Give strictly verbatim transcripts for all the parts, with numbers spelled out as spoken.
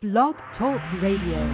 Blog Talk Radio.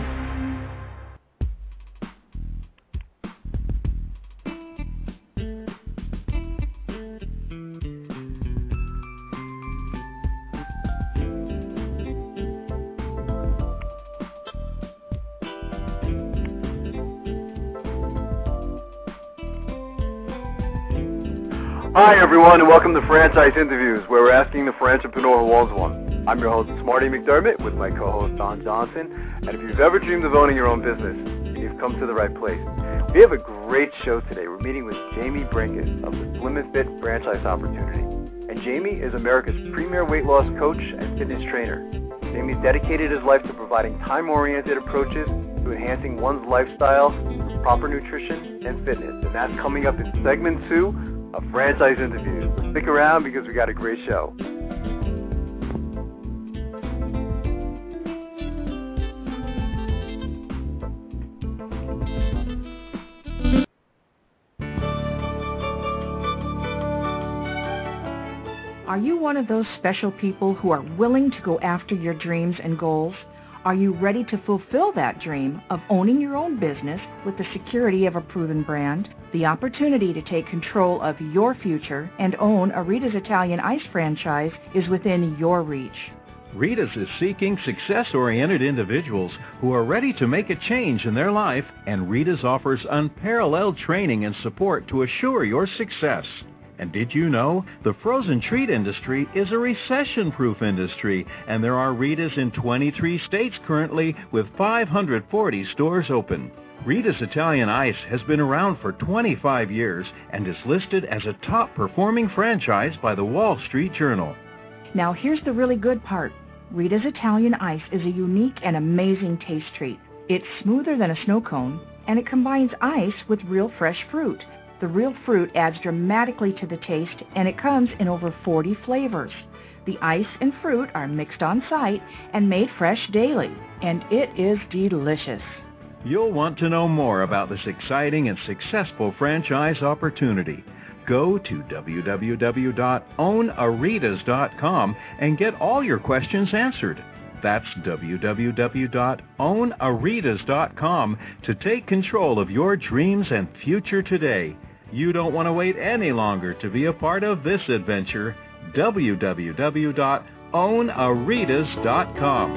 Hi everyone, and welcome to Franchise Interviews, where we're asking the entrepreneur who owns one. I'm your host, Marty McDermott, with my co-host, Don Johnson, and if you've ever dreamed of owning your own business, you've come to the right place. We have a great show today. We're meeting with Jamie Brinkus of the Slim and Fit Franchise Opportunity. And Jamie is America's premier weight loss coach and fitness trainer. Jamie's dedicated his life to providing time-oriented approaches to enhancing one's lifestyle through proper nutrition and fitness. And that's coming up in segment two of Franchise Interviews. So stick around because we got a great show. Are you one of those special people who are willing to go after your dreams and goals? Are you ready to fulfill that dream of owning your own business with the security of a proven brand? The opportunity to take control of your future and own a Rita's Italian Ice franchise is within your reach. Rita's is seeking success-oriented individuals who are ready to make a change in their life, and Rita's offers unparalleled training and support to assure your success. And did you know the frozen treat industry is a recession-proof industry, and there are Rita's in twenty-three states currently with five hundred forty stores open. Rita's Italian Ice has been around for twenty-five years and is listed as a top-performing franchise by the Wall Street Journal. Now here's the really good part. Rita's Italian Ice is a unique and amazing taste treat. It's smoother than a snow cone, and it combines ice with real fresh fruit. The real fruit adds dramatically to the taste, and it comes in over forty flavors. The ice and fruit are mixed on site and made fresh daily, and it is delicious. You'll want to know more about this exciting and successful franchise opportunity. Go to w w w dot own a ritas dot com and get all your questions answered. That's w w w dot own a ritas dot com to take control of your dreams and future today. You don't want to wait any longer to be a part of this adventure. w w w dot own a ritas dot com.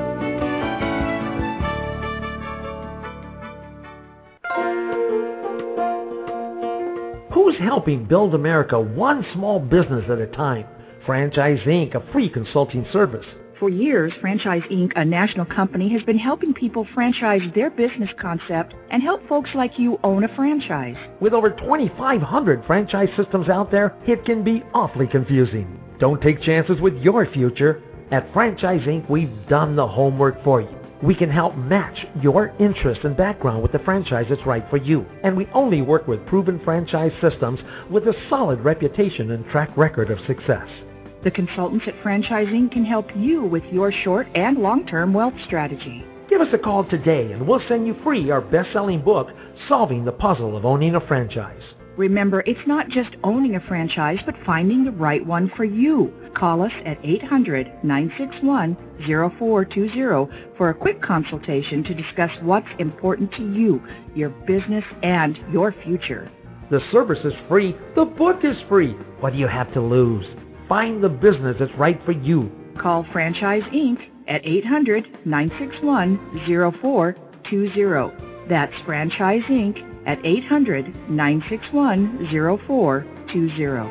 Who's helping build America one small business at a time? Franchise Incorporated, a free consulting service. For years, Franchise Incorporated, a national company, has been helping people franchise their business concept and help folks like you own a franchise. With over twenty-five hundred franchise systems out there, it can be awfully confusing. Don't take chances with your future. At Franchise Incorporated, we've done the homework for you. We can help match your interest and background with the franchise that's right for you. And we only work with proven franchise systems with a solid reputation and track record of success. The consultants at Franchise Incorporated can help you with your short and long-term wealth strategy. Give us a call today and we'll send you free our best-selling book, Solving the Puzzle of Owning a Franchise. Remember, it's not just owning a franchise, but finding the right one for you. Call us at eight hundred, nine six one, zero four two zero for a quick consultation to discuss what's important to you, your business, and your future. The service is free. The book is free. What do you have to lose? Find the business that's right for you. Call Franchise Incorporated at eight hundred, nine six one, zero four two zero. That's Franchise Incorporated at eight hundred, nine six one, zero four two zero.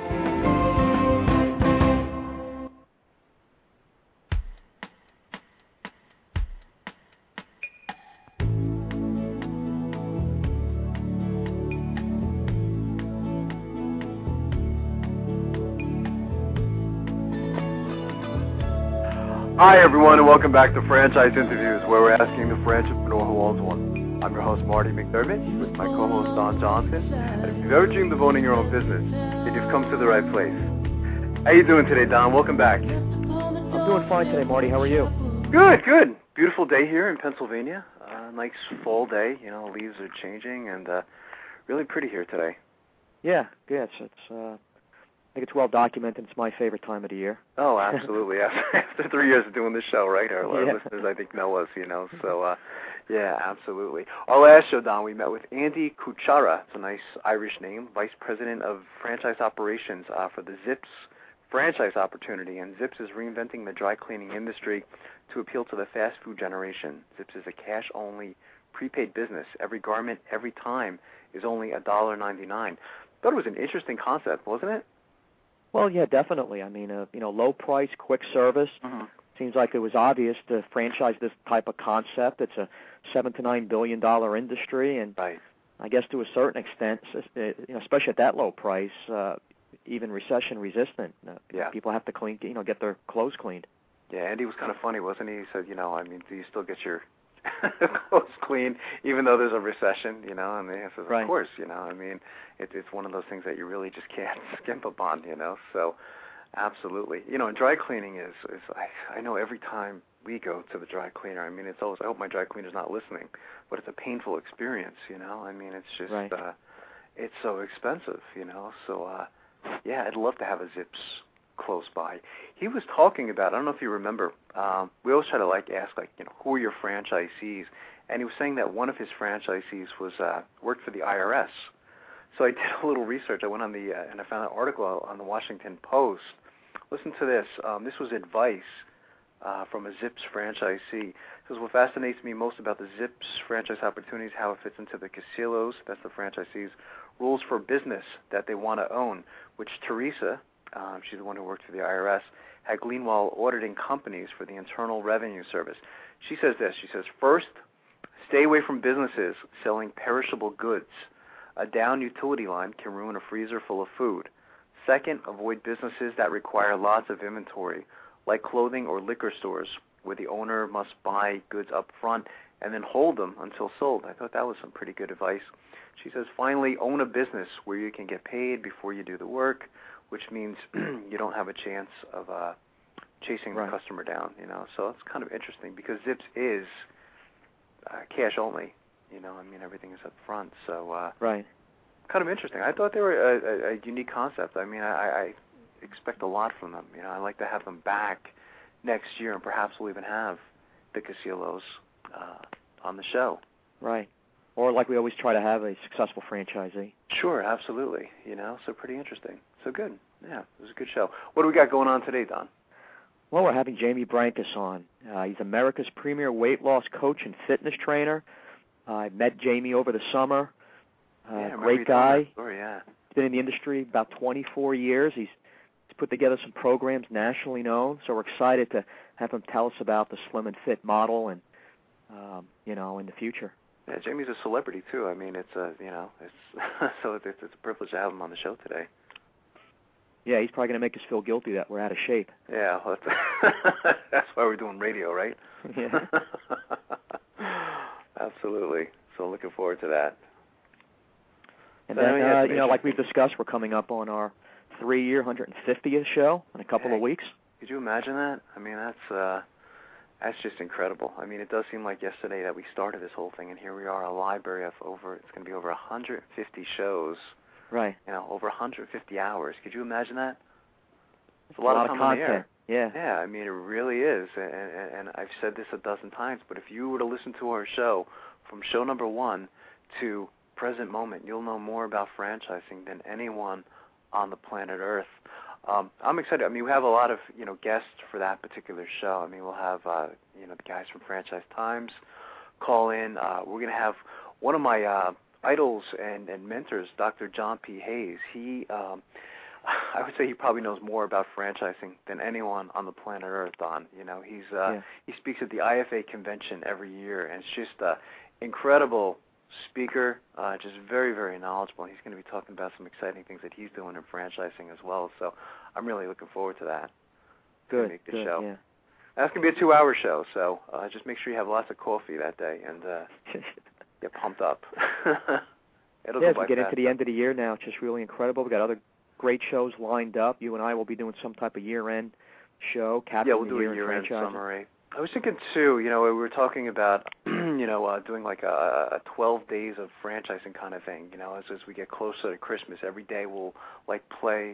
Hi everyone, and welcome back to Franchise Interviews, where we're asking the entrepreneur who owns one. I'm your host, Marty McDermott, with my co-host, Don Johnson. And if you've ever dreamed of owning your own business, then you've come to the right place. How you doing today, Don? Welcome back. I'm doing fine today, Marty. How are you? Good, good. Beautiful day here in Pennsylvania. Uh, nice fall day. You know, leaves are changing, and uh, really pretty here today. Yeah, good. It's, it's uh, think it's well documented. It's my favorite time of the year. Oh, absolutely. After three years of doing this show, right? Our, our yeah. listeners, I think, know us, you know. So, uh, yeah, absolutely. Our last show, Don, we met with Andy Kuchara. It's a nice Irish name, Vice President of Franchise Operations uh, for the Zips franchise opportunity. And Zips is reinventing the dry cleaning industry to appeal to the fast food generation. Zips is a cash-only prepaid business. Every garment, every time, is only one dollar ninety-nine. I thought it was an interesting concept, wasn't it? Well, yeah, definitely. I mean, uh, you know, low price, quick service. Mm-hmm. Seems like it was obvious to franchise this type of concept. It's a seven to nine billion dollar industry, and right. I guess to a certain extent, you know, especially at that low price, uh, even recession resistant. Uh, yeah. People have to clean, you know, get their clothes cleaned. Yeah, Andy was kind of funny, wasn't he? He said, you know, I mean, do you still get your clothes clean even though there's a recession, you know? And the answer is, right. of course, you know. I mean, it, it's one of those things that you really just can't skimp upon, you know. So, absolutely. You know, and dry cleaning is, is I, I know every time we go to the dry cleaner, I mean, it's always, I hope my dry cleaner's not listening, but it's a painful experience, you know. I mean, it's just, right. uh, it's so expensive, you know. So, uh, yeah, I'd love to have a Zips close by. He was talking about, I don't know if you remember, um, we always try to like ask, like, you know, who are your franchisees? And he was saying that one of his franchisees was uh, worked for the I R S. So I did a little research. I went on the, uh, and I found an article on the Washington Post. Listen to this. Um, this was advice uh, from a Zips franchisee. It says, what fascinates me most about the Zips franchise opportunity is how it fits into the Casillos, that's the franchisees, rules for business that they want to own, which Teresa, Um, she's the one who worked for the I R S, had gleaned while auditing companies for the Internal Revenue Service. She says this, she says, first, stay away from businesses selling perishable goods. A down utility line can ruin a freezer full of food. Second, avoid businesses that require lots of inventory, like clothing or liquor stores, where the owner must buy goods up front and then hold them until sold. I thought that was some pretty good advice. She says, finally, own a business where you can get paid before you do the work, which means you don't have a chance of uh, chasing right. the customer down, you know. So it's kind of interesting because Zips is uh, cash only, you know. I mean, everything is up front. So uh, right. kind of interesting. I thought they were a, a, a unique concept. I mean, I, I expect a lot from them. You know, I'd like to have them back next year, and perhaps we'll even have the Casillos uh, on the show. Right. Or like we always try to have a successful franchisee. Sure, absolutely. You know, so pretty interesting. So good. Yeah, it was a good show. What do we got going on today, Don? Well, we're having Jamie Brankus on. Uh, he's America's premier weight loss coach and fitness trainer. Uh, I met Jamie over the summer. Uh, yeah, great guy. Story, yeah. He's been in the industry about twenty-four years. He's, he's put together some programs nationally known, so we're excited to have him tell us about the Slim and Fit model and, um, you know, in the future. Yeah, Jamie's a celebrity too. I mean, it's a you know, it's so it's, it's a privilege to have him on the show today. Yeah, he's probably going to make us feel guilty that we're out of shape. Yeah, well, that's, that's why we're doing radio, right? Yeah. Absolutely. So looking forward to that. And so then, uh, you know, like we've discussed, we're coming up on our three-year, one hundred fiftieth show in a couple yeah. of weeks. Could you imagine that? I mean, that's uh, that's just incredible. I mean, it does seem like yesterday that we started this whole thing, and here we are, a library of over, it's going to be over one hundred fifty shows. Right. You know, over one hundred fifty hours. Could you imagine that? It's a a lot, lot of of time content. on the air. Yeah. Yeah, I mean, it really is. And, and, and I've said this a dozen times, but if you were to listen to our show from show number one to present moment, you'll know more about franchising than anyone on the planet Earth. Um, I'm excited. I mean, we have a lot of, you know, guests for that particular show. I mean, we'll have, uh, you know, the guys from Franchise Times call in. Uh, we're going to have one of my uh, idols and, and mentors, Doctor John P. Hayes. He, um, I would say he probably knows more about franchising than anyone on the planet Earth, Don. You know, he's uh, yeah. he speaks at the I F A convention every year, and it's just an incredible speaker, uh, just very, very knowledgeable. He's going to be talking about some exciting things that he's doing in franchising as well, so I'm really looking forward to that. Good, make the good, show. yeah. That's going to be a two-hour show, so uh, just make sure you have lots of coffee that day and uh, get pumped up. It'll yeah, go as by we get fast. into the end of the year now, it's just really incredible. We've got other great shows lined up. You and I will be doing some type of year-end show, capping yeah, we'll the do year a year-end in franchising. summary. I was thinking, too, you know, we were talking about, you know, uh, doing like a, a twelve days of franchising kind of thing, you know, as, as we get closer to Christmas. Every day we'll, like, play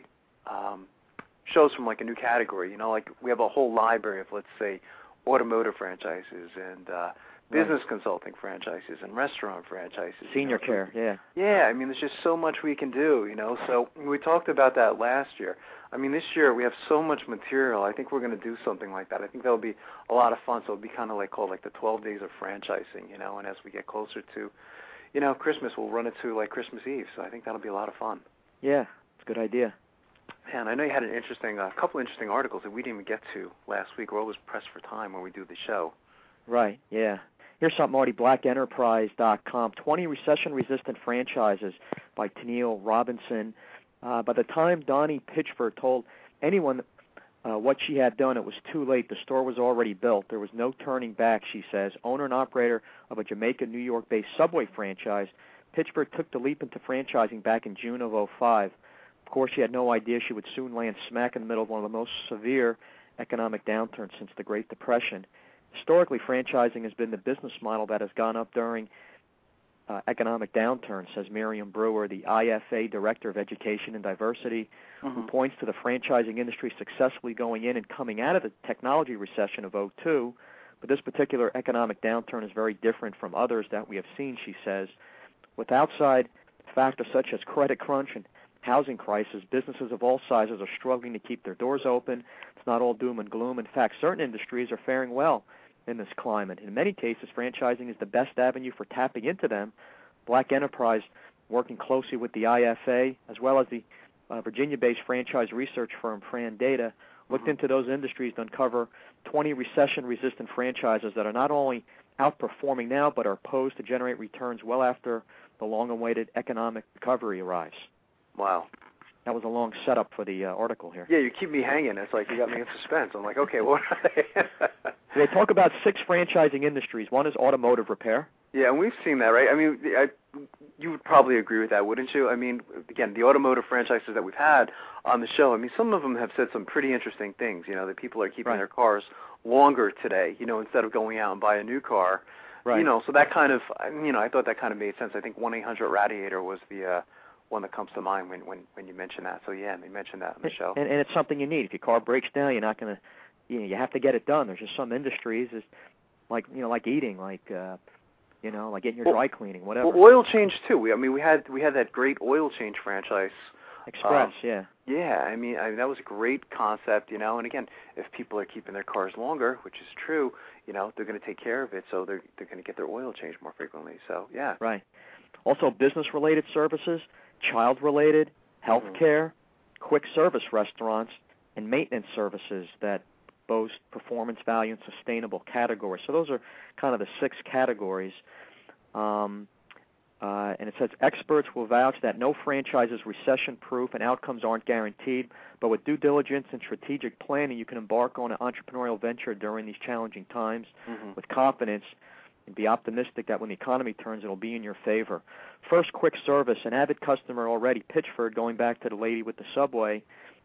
um, shows from like a new category. You know, like we have a whole library of, let's say, automotive franchises and uh, business right. consulting franchises and restaurant franchises. Senior you know, care, so, yeah. Yeah, I mean, there's just so much we can do, you know. So we talked about that last year. I mean, this year we have so much material. I think we're going to do something like that. I think that'll be a lot of fun. So it'll be kind of like called like the twelve days of franchising, you know. And as we get closer to, you know, Christmas, we'll run it to like Christmas Eve. So I think that'll be a lot of fun. Yeah, it's a good idea. And I know you had an interesting, a uh, couple interesting articles that we didn't even get to last week. We're always pressed for time when we do the show. Right, yeah. Here's something, Marty, black enterprise dot com, twenty recession-resistant franchises by Tennille Robinson. Uh, by the time Donnie Pitchford told anyone uh, what she had done, it was too late. The store was already built. There was no turning back, she says. Owner and operator of a Jamaica, New York-based Subway franchise, Pitchford took the leap into franchising back in June of oh five. Of course, she had no idea she would soon land smack in the middle of one of the most severe economic downturns since the Great Depression. Historically, franchising has been the business model that has gone up during uh, economic downturns, says Miriam Brewer, the I F A Director of Education and Diversity, mm-hmm. who points to the franchising industry successfully going in and coming out of the technology recession of oh two. But this particular economic downturn is very different from others that we have seen, she says. With outside factors such as credit crunch and housing crisis, businesses of all sizes are struggling to keep their doors open. It's not all doom and gloom. In fact, certain industries are faring well in this climate. In many cases, franchising is the best avenue for tapping into them. Black Enterprise, working closely with the I F A, as well as the uh, Virginia-based franchise research firm Fran Data, looked mm-hmm. into those industries to uncover twenty recession-resistant franchises that are not only outperforming now, but are posed to generate returns well after the long-awaited economic recovery arrives. Wow. That was a long setup for the uh, article here. Yeah, you keep me hanging. It's like you got me in suspense. I'm like, okay, what are they? They talk about six franchising industries. One is automotive repair. Yeah, and we've seen that, right? I mean, I, you would probably agree with that, wouldn't you? I mean, again, the automotive franchises that we've had on the show, I mean, some of them have said some pretty interesting things, you know, that people are keeping right. their cars longer today, you know, instead of going out and buy a new car. Right. You know, so that kind of, you know, I thought that kind of made sense. I think one eight hundred Radiator was the uh, one that comes to mind when, when, when you mention that. So, yeah, they mentioned that on the show. And, and it's something you need. If your car breaks down, you're not going to, you know, you have to get it done. There's just some industries, is like, you know, like eating, like, uh, you know, like getting your well, dry cleaning, whatever. Well, oil change, too. We, I mean, we had we had that great oil change franchise. Express, um, yeah. Yeah, I mean, I mean, that was a great concept, you know, and again, if people are keeping their cars longer, which is true, you know, they're going to take care of it, so they're they're going to get their oil changed more frequently, so, yeah. Right. Also, business-related services, child-related, healthcare, mm-hmm. quick service restaurants, and maintenance services that boast performance value and sustainable categories. So those are kind of the six categories. Um, uh, and it says experts will vouch that no franchise is recession-proof and outcomes aren't guaranteed, but with due diligence and strategic planning, you can embark on an entrepreneurial venture during these challenging times mm-hmm. with confidence and be optimistic that when the economy turns, it'll be in your favor. First, quick service. An avid customer already, Pitchford, going back to the lady with the Subway,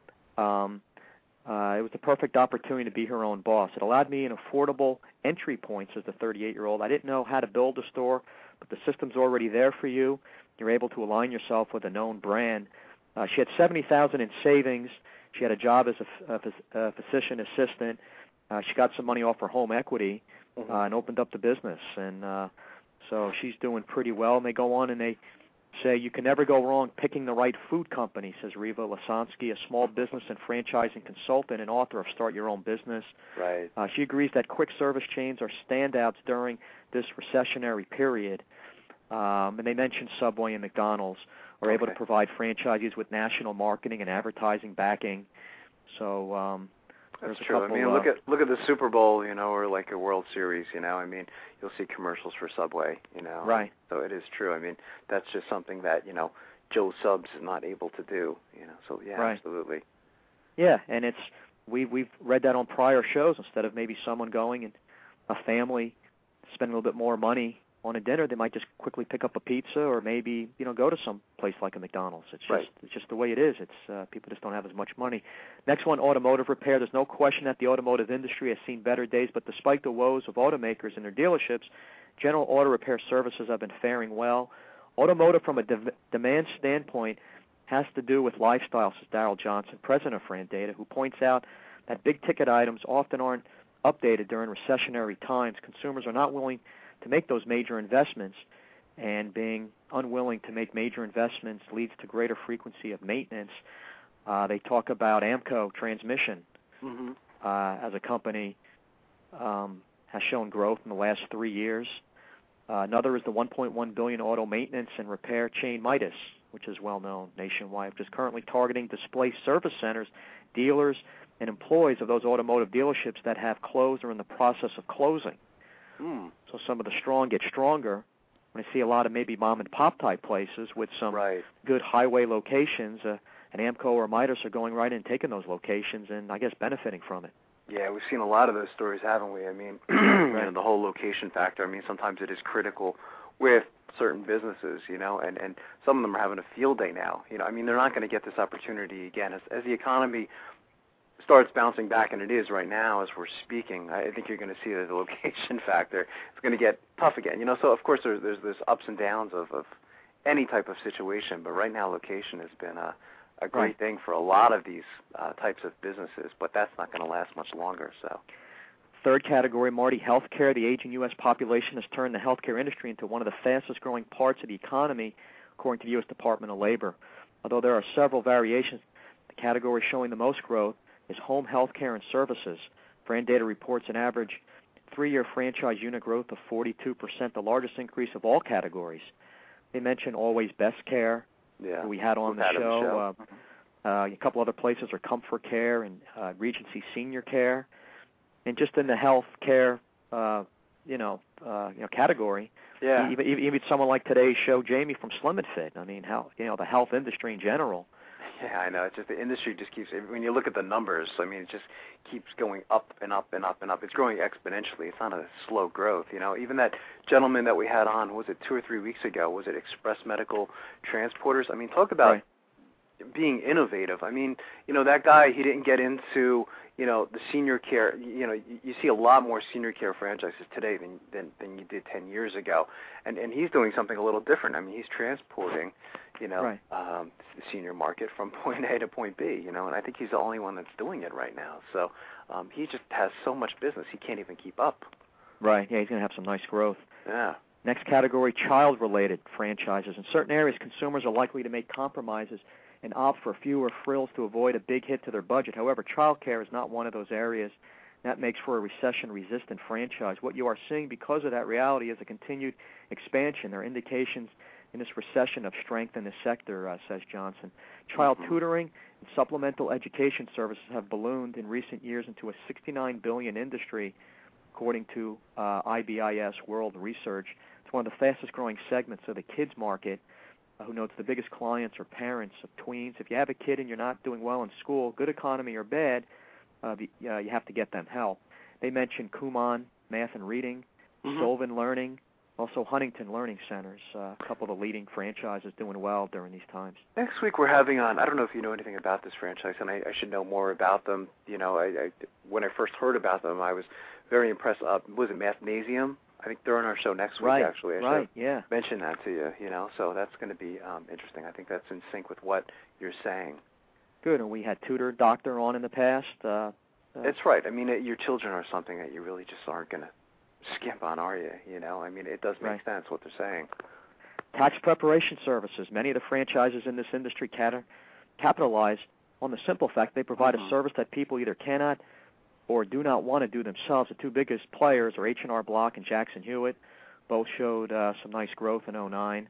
um, uh, it was the perfect opportunity to be her own boss. It allowed me an affordable entry point, says the thirty-eight-year-old. I didn't know how to build a store, but the system's already there for you. You're able to align yourself with a known brand. Uh, she had seventy thousand dollars in savings. She had a job as a, a, a physician assistant. Uh, she got some money off her home equity mm-hmm. uh, and opened up the business. And uh, so she's doing pretty well. And they go on and they say you can never go wrong picking the right food company, says Riva Lasansky, a small business and franchising consultant and author of Start Your Own Business. Right. Uh, she agrees that quick service chains are standouts during this recessionary period. Um, and they mentioned Subway and McDonald's are okay. able to provide franchisees with national marketing and advertising backing. So um, that's there's true. a couple, I mean, uh, look at look at the Super Bowl, you know, or like a World Series, you know. I mean, you'll see commercials for Subway, you know. Right. So it is true. I mean, that's just something that, you know, Joe Subs is not able to do, you know. So yeah, right. absolutely. Yeah, and it's we we've read that on prior shows. Instead of maybe someone going and a family spending a little bit more money on a dinner, they might just quickly pick up a pizza or maybe, you know, go to some place like a McDonald's. It's just right. it's just the way it is. It's uh, people just don't have as much money. Next one, automotive repair. There's no question that the automotive industry has seen better days, but despite the woes of automakers and their dealerships, general auto repair services have been faring well. Automotive, from a de- demand standpoint, has to do with lifestyle, says Darrell Johnson, president of FranData, who points out that big-ticket items often aren't updated during recessionary times. Consumers are not willing to make those major investments, and being unwilling to make major investments leads to greater frequency of maintenance. Uh, they talk about AAMCO Transmission Mm-hmm. uh, as a company um, has shown growth in the last three years. Uh, another is the one point one billion dollars auto maintenance and repair chain Midas, which is well known nationwide, which is currently targeting display service centers, dealers, and employees of those automotive dealerships that have closed or in the process of closing. Mm. So some of the strong get stronger. When I see a lot of maybe mom-and-pop type places with some Right. good highway locations, uh, and AAMCO or Midas are going right in and taking those locations and, I guess, benefiting from it. Yeah, we've seen a lot of those stories, haven't we? I mean, you know, the whole location factor. I mean, sometimes it is critical with certain businesses, you know, and, and some of them are having a field day now. You know, I mean, they're not going to get this opportunity again. As, as the economy starts bouncing back, and it is right now as we're speaking, I think you're going to see that the location factor is going to get tough again. You know, so of course there's there's, there's ups and downs of, of any type of situation, but right now location has been a, a great Right. thing for a lot of these uh, types of businesses, but that's not going to last much longer. So. Third category, Marty, healthcare. The aging U S population has turned the healthcare industry into one of the fastest-growing parts of the economy, according to the U S Department of Labor. Although there are several variations, the category showing the most growth is home healthcare and services. FranData reports an average three-year franchise unit growth of forty-two percent, the largest increase of all categories. They mention Always Best Care, Yeah, who we had on We've the had show. on the show. Uh, uh, a couple other places are Comfort Care and uh, Regency Senior Care. And just in the health care, uh, you know, uh, you know, category, Yeah. even, even even someone like today's show, Jamie from Slim and Fit. I mean, how you know the health industry in general. Yeah, I know. It's just the industry just keeps. When you look at the numbers, I mean, it just keeps going up and up and up and up. It's growing exponentially. It's not a slow growth. You know, even that gentleman that we had on, was it two or three weeks ago? Was it Express Medical Transporters? I mean, talk about Right. being innovative. I mean, you know, that guy, he didn't get into, you know, the senior care. You know, you, you see a lot more senior care franchises today than than, than you did ten years ago, and and he's doing something a little different. I mean, he's transporting, you know, Right. um, the senior market from point A to point B. You know, and I think he's the only one that's doing it right now. So um, he just has so much business, he can't even keep up. Right. Yeah, he's going to have some nice growth. Yeah. Next category, child-related franchises. In certain areas, consumers are likely to make compromises and opt for fewer frills to avoid a big hit to their budget. However, child care is not one of those areas. That makes for a recession-resistant franchise. What you are seeing because of that reality is a continued expansion. There are indications in this recession of strength in this sector, uh, says Johnson. Child Mm-hmm. tutoring and supplemental education services have ballooned in recent years into a sixty-nine billion dollars industry, according to uh, I B I S World Research. It's one of the fastest-growing segments of the kids market. Uh, who notes the biggest clients are parents of tweens. If you have a kid and you're not doing well in school, good economy or bad, uh, the, uh, you have to get them help. They mentioned Kumon, Math and Reading, Mhm. Solvin Learning, also Huntington Learning Centers, uh, a couple of the leading franchises doing well during these times. Next week we're having on, I don't know if you know anything about this franchise, and I, I should know more about them. You know, I, I, when I first heard about them, I was very impressed. Uh, was it Mathnasium? I think they're on our show next week, Right, actually. I right, should yeah. mention that to you, you know, so that's going to be um, interesting. I think that's in sync with what you're saying. Good, and we had Tutor Doctor on in the past. Uh, uh, That's right. I mean, it, your children are something that you really just aren't going to skimp on, are you? You know, I mean, it does make Right. sense what they're saying. Tax preparation services. Many of the franchises in this industry cat- capitalize on the simple fact they provide Mhm. a service that people either cannot or do not want to do themselves. The two biggest players are H and R Block and Jackson Hewitt. Both showed uh, some nice growth in oh nine.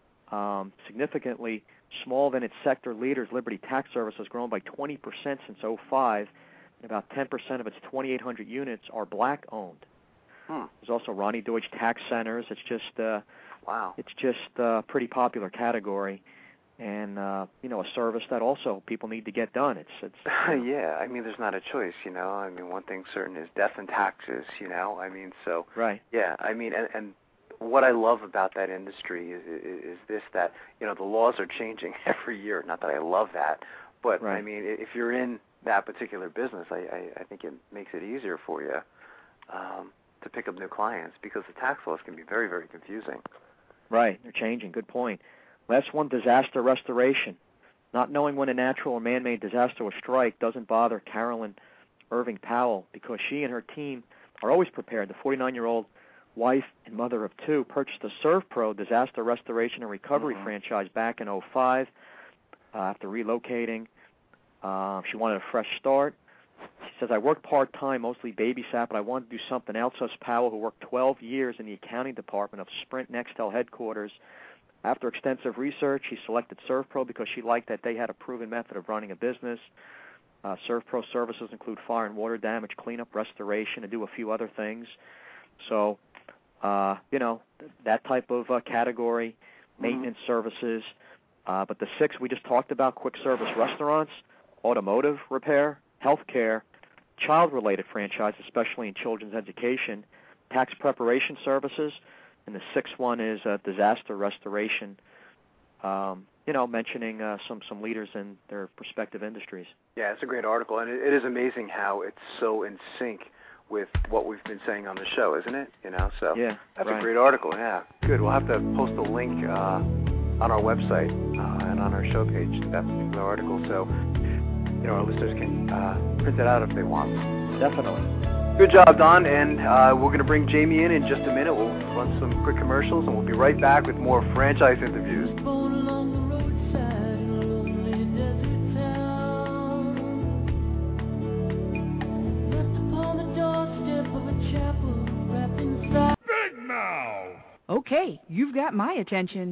Um, significantly smaller than its sector leaders, Liberty Tax Service has grown by twenty percent since oh five. And about ten percent of its twenty-eight hundred units are black-owned. Hmm. There's also Ronnie Deutsch Tax Centers. It's just uh, Wow. it's just a pretty popular category, and uh, you know, a service that also people need to get done. It's it's Yeah, I mean, there's not a choice, you know. I mean, one thing certain is death and taxes, you know. I mean, so right. yeah, I mean, and, and what I love about that industry is, is is this, that, you know, the laws are changing every year. Not that I love that, but Right. I mean, if you're in that particular business, I, I, I think it makes it easier for you um, to pick up new clients, because the tax laws can be very, very confusing. Right, they're changing. Good point. Last one, disaster restoration. Not knowing when a natural or man-made disaster will strike doesn't bother Carolyn Irving Powell because she and her team are always prepared. The forty-nine-year-old wife and mother of two purchased a ServPro disaster restoration and recovery mm-hmm. franchise back in oh five uh, after relocating. Uh, she wanted a fresh start. She says, I worked part-time, mostly babysat, but I wanted to do something else. Says Powell, who worked twelve years in the accounting department of Sprint Nextel headquarters. After extensive research, she selected ServPro because she liked that they had a proven method of running a business. Uh, ServPro services include fire and water damage cleanup, restoration, and do a few other things. So, uh, you know, th- that type of uh, category, maintenance mm-hmm. services. Uh, but the six we just talked about, quick service restaurants, automotive repair, healthcare, child-related franchises, especially in children's education, tax preparation services, and the sixth one is uh, disaster restoration, um, you know, mentioning uh, some, some leaders in their respective industries. Yeah, it's a great article, and it, it is amazing how it's so in sync with what we've been saying on the show, isn't it? You know, so yeah, that's right. a great article, yeah. Good. We'll have to post a link uh, on our website uh, and on our show page to that particular article, so you know, our listeners can uh, print it out if they want. Definitely. Good job, Don, and uh, we're going to bring Jamie in in just a minute. We'll run some quick commercials, and we'll be right back with more franchise interviews. Big Mouth! Okay, you've got my attention.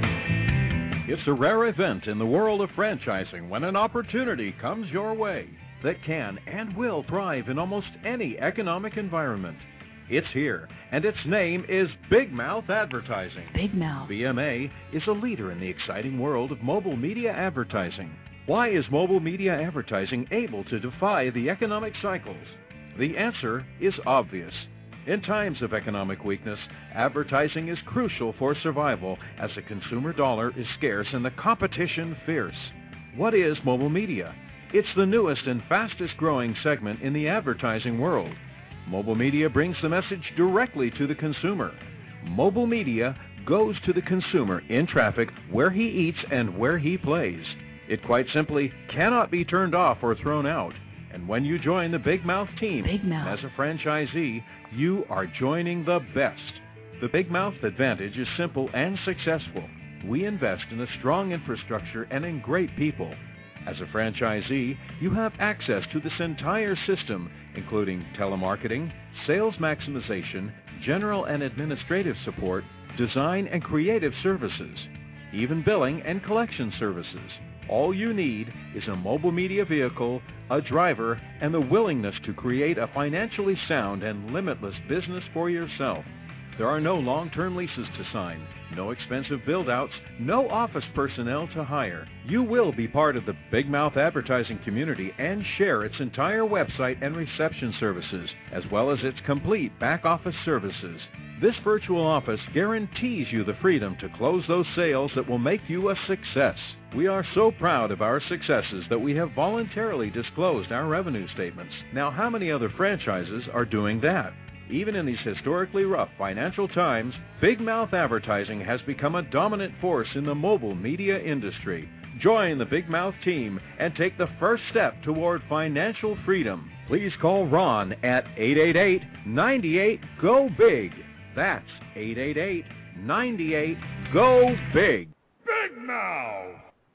It's a rare event in the world of franchising when an opportunity comes your way that can and will thrive in almost any economic environment. It's here, and its name is Big Mouth Advertising. Big Mouth. B M A is a leader in the exciting world of mobile media advertising. Why is mobile media advertising able to defy the economic cycles? The answer is obvious. In times of economic weakness, advertising is crucial for survival as the consumer dollar is scarce and the competition fierce. What is mobile media? It's the newest and fastest growing segment in the advertising world. Mobile media brings the message directly to the consumer. Mobile media goes to the consumer in traffic where he eats and where he plays. It quite simply cannot be turned off or thrown out. And when you join the Big Mouth team Big Mouth. as a franchisee, you are joining the best. The Big Mouth advantage is simple and successful. We invest in a strong infrastructure and in great people. As a franchisee, you have access to this entire system, including telemarketing, sales maximization, general and administrative support, design and creative services, even billing and collection services. All you need is a mobile media vehicle, a driver, and the willingness to create a financially sound and limitless business for yourself. There are no long-term leases to sign, no expensive build-outs, no office personnel to hire. You will be part of the Big Mouth advertising community and share its entire website and reception services, as well as its complete back-office services. This virtual office guarantees you the freedom to close those sales that will make you a success. We are so proud of our successes that we have voluntarily disclosed our revenue statements. Now, how many other franchises are doing that? Even in these historically rough financial times, Big Mouth Advertising has become a dominant force in the mobile media industry. Join the Big Mouth team and take the first step toward financial freedom. Please call Ron at eight eight eight, nine eight, G O, B I G. That's eight eight eight, nine eight, G O, B I G. Big Mouth!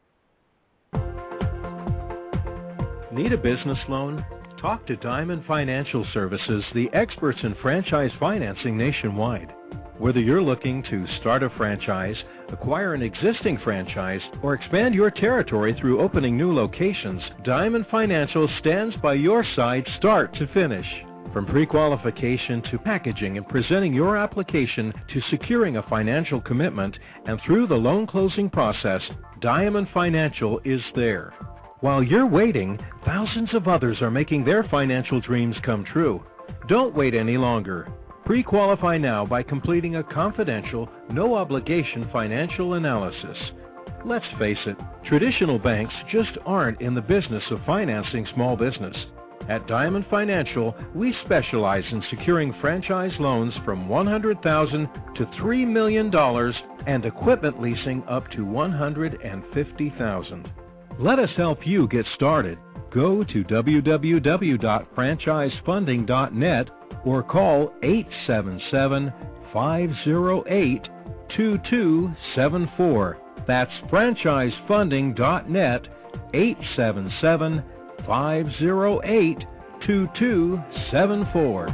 Need a business loan? Talk to Diamond Financial Services, the experts in franchise financing nationwide. Whether you're looking to start a franchise, acquire an existing franchise, or expand your territory through opening new locations, Diamond Financial stands by your side start to finish. From pre-qualification to packaging and presenting your application to securing a financial commitment, and through the loan closing process, Diamond Financial is there. While you're waiting, thousands of others are making their financial dreams come true. Don't wait any longer. Pre-qualify now by completing a confidential, no-obligation financial analysis. Let's face it, traditional banks just aren't in the business of financing small business. At Diamond Financial, we specialize in securing franchise loans from one hundred thousand dollars to three million dollars and equipment leasing up to one hundred fifty thousand dollars. Let us help you get started. Go to w w w dot franchise funding dot net or call eight seven seven, five zero eight, two two seven four. That's franchise funding dot net, eight seven seven, five zero eight, two two seven four.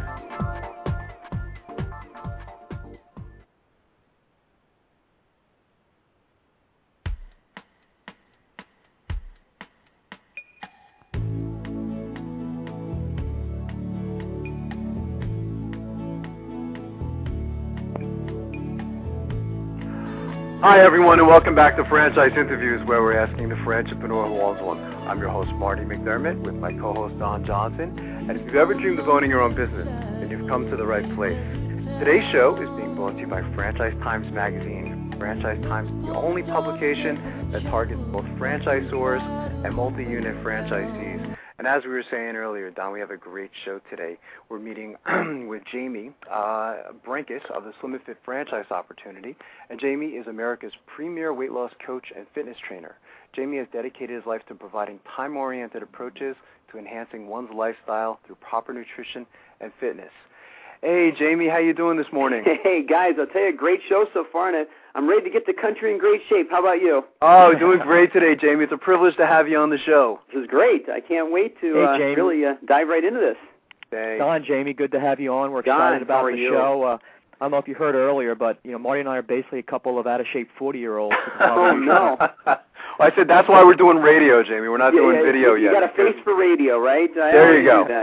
Hi, everyone, and welcome back to Franchise Interviews, where we're asking the Franchipreneur who owns one. I'm your host, Marty McDermott, with my co-host, Don Johnson. And if you've ever dreamed of owning your own business, then you've come to the right place. Today's show is being brought to you by Franchise Times Magazine. Franchise Times is the only publication that targets both franchisors and multi-unit franchisees. And as we were saying earlier, Don, we have a great show today. We're meeting with Jamie uh, Brinkus of the Slim and Fit Franchise Opportunity. And Jamie is America's premier weight loss coach and fitness trainer. Jamie has dedicated his life to providing time-oriented approaches to enhancing one's lifestyle through proper nutrition and fitness. Hey, Jamie, how you doing this morning? Hey, guys, I'll tell you, a great show so far, and I'm ready to get the country in great shape. How about you? Oh, doing great today, Jamie. It's a privilege to have you on the show. This is great. I can't wait to hey, uh, Jamie. really uh, dive right into this. Thanks. Don, Jamie, good to have you on. We're Don, excited about how are the you? show. Uh, I don't know if you heard earlier, but you know, Marty and I are basically a couple of out-of-shape forty-year-olds. Oh, no. Well, I said that's why we're doing radio, Jamie. We're not yeah, doing yeah, video you, yet. You got a face for radio, right? I There you go. That,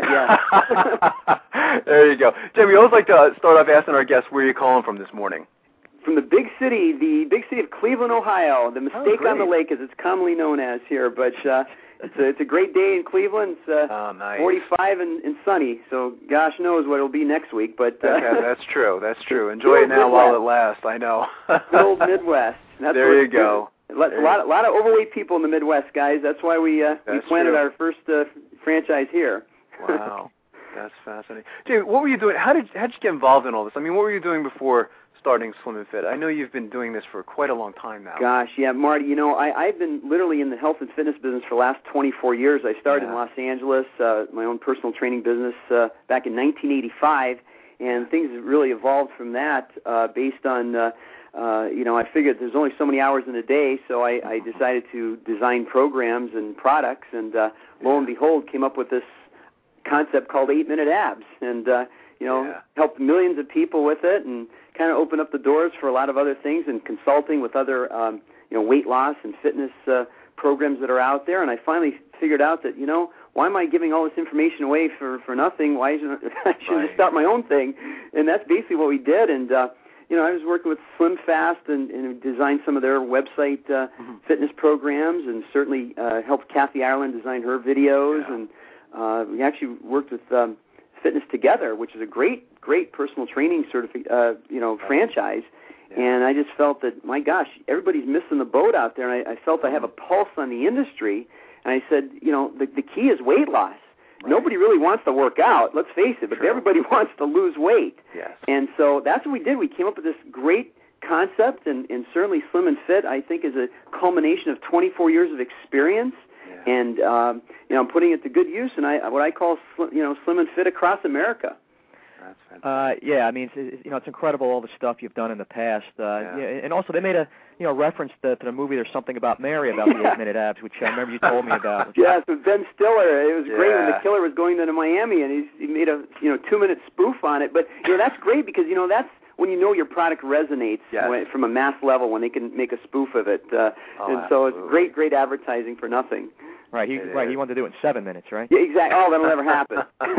yeah. There you go. Jamie, we always like to start off asking our guests where you're calling from this morning. From the big city, the big city of Cleveland, Ohio, the Mistake oh, on the Lake, as it's commonly known as here. But uh, it's, a, it's a great day in Cleveland. It's uh, oh, nice. forty-five and, and sunny, so gosh knows what it'll be next week. But uh, okay, that's true. That's true. Enjoy it now while it lasts. I know. Good old Midwest. That's there you go. A lot, a lot, a lot of overweight people in the Midwest, guys. That's why we uh, we planted true. our first uh, franchise here. Wow, that's fascinating. Jamie, what were you doing? How did how did you get involved in all this? I mean, what were you doing before starting Slim and Fit? I know you've been doing this for quite a long time now. Gosh, yeah, Marty. You know, I, I've been literally in the health and fitness business for the last twenty-four years. I started yeah. in Los Angeles, uh, my own personal training business uh, back in nineteen eighty-five, and things have really evolved from that uh, based on. Uh, Uh, you know, I figured there's only so many hours in a day, so I, I decided to design programs and products, and uh, lo and behold, came up with this concept called eight-minute abs, and, uh, you know, yeah. helped millions of people with it, and kind of opened up the doors for a lot of other things, and consulting with other, um, you know, weight loss and fitness uh, programs that are out there, and I finally figured out that, you know, why am I giving all this information away for, for nothing? Why shouldn't I should right. just start my own thing? And that's basically what we did, and, uh, you know, I was working with Slim Fast and, and designed some of their website uh, mm-hmm. fitness programs, and certainly uh, helped Kathy Ireland design her videos. Yeah. And uh, we actually worked with um, Fitness Together, which is a great, great personal training certifi- uh, you know, franchise. Yeah. And I just felt that, my gosh, everybody's missing the boat out there. And I, I felt mm-hmm. I have a pulse on the industry. And I said, you know, the, the key is weight loss. Right. Nobody really wants to work out, let's face it, but True. Everybody wants to lose weight. Yes. And so that's what we did. We came up with this great concept, and, and certainly Slim and Fit, I think, is a culmination of twenty-four years of experience, yeah. and um, you know, I'm putting it to good use, and I what I call you know Slim and Fit across America. That's fantastic. Uh, yeah, I mean, it's, you know, it's incredible all the stuff you've done in the past, uh, yeah. yeah, and also they made a you know reference to, to the movie "There's Something About Mary" about the eight-minute abs, which I remember you told me about. Yes, with Ben Stiller. It was yeah. great when the killer was going to Miami, and he's, he made a you know two-minute spoof on it. But you know that's great because you know that's when you know your product resonates yes. when, from a mass level when they can make a spoof of it, uh, oh, and so absolutely. it's great, great advertising for nothing. Right, he it right is. he wanted to do it in seven minutes, right? Yeah, exactly. Oh, that'll never happen.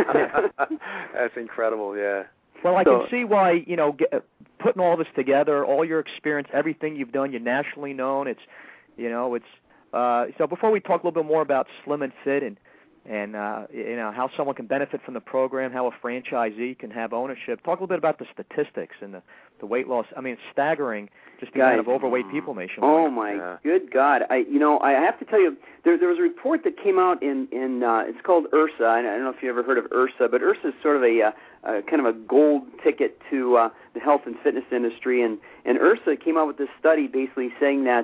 That's incredible. Yeah. Well, I so, can see why, you know, get, putting all this together, all your experience, everything you've done, you're nationally known. It's, you know, it's, uh, so before we talk a little bit more about Slim and Fit and, and uh, you know, how someone can benefit from the program, how a franchisee can have ownership, talk a little bit about the statistics and the, the weight loss. I mean, it's staggering just the Guys, amount of overweight people nationwide. Oh, my yeah. good God. I, you know, I have to tell you, there, there was a report that came out in, in uh, it's called I R S A. I don't know if you ever heard of I R S A, but I R S A is sort of a, uh, uh, kind of a gold ticket to uh, the health and fitness industry. And, and I R S A came out with this study basically saying that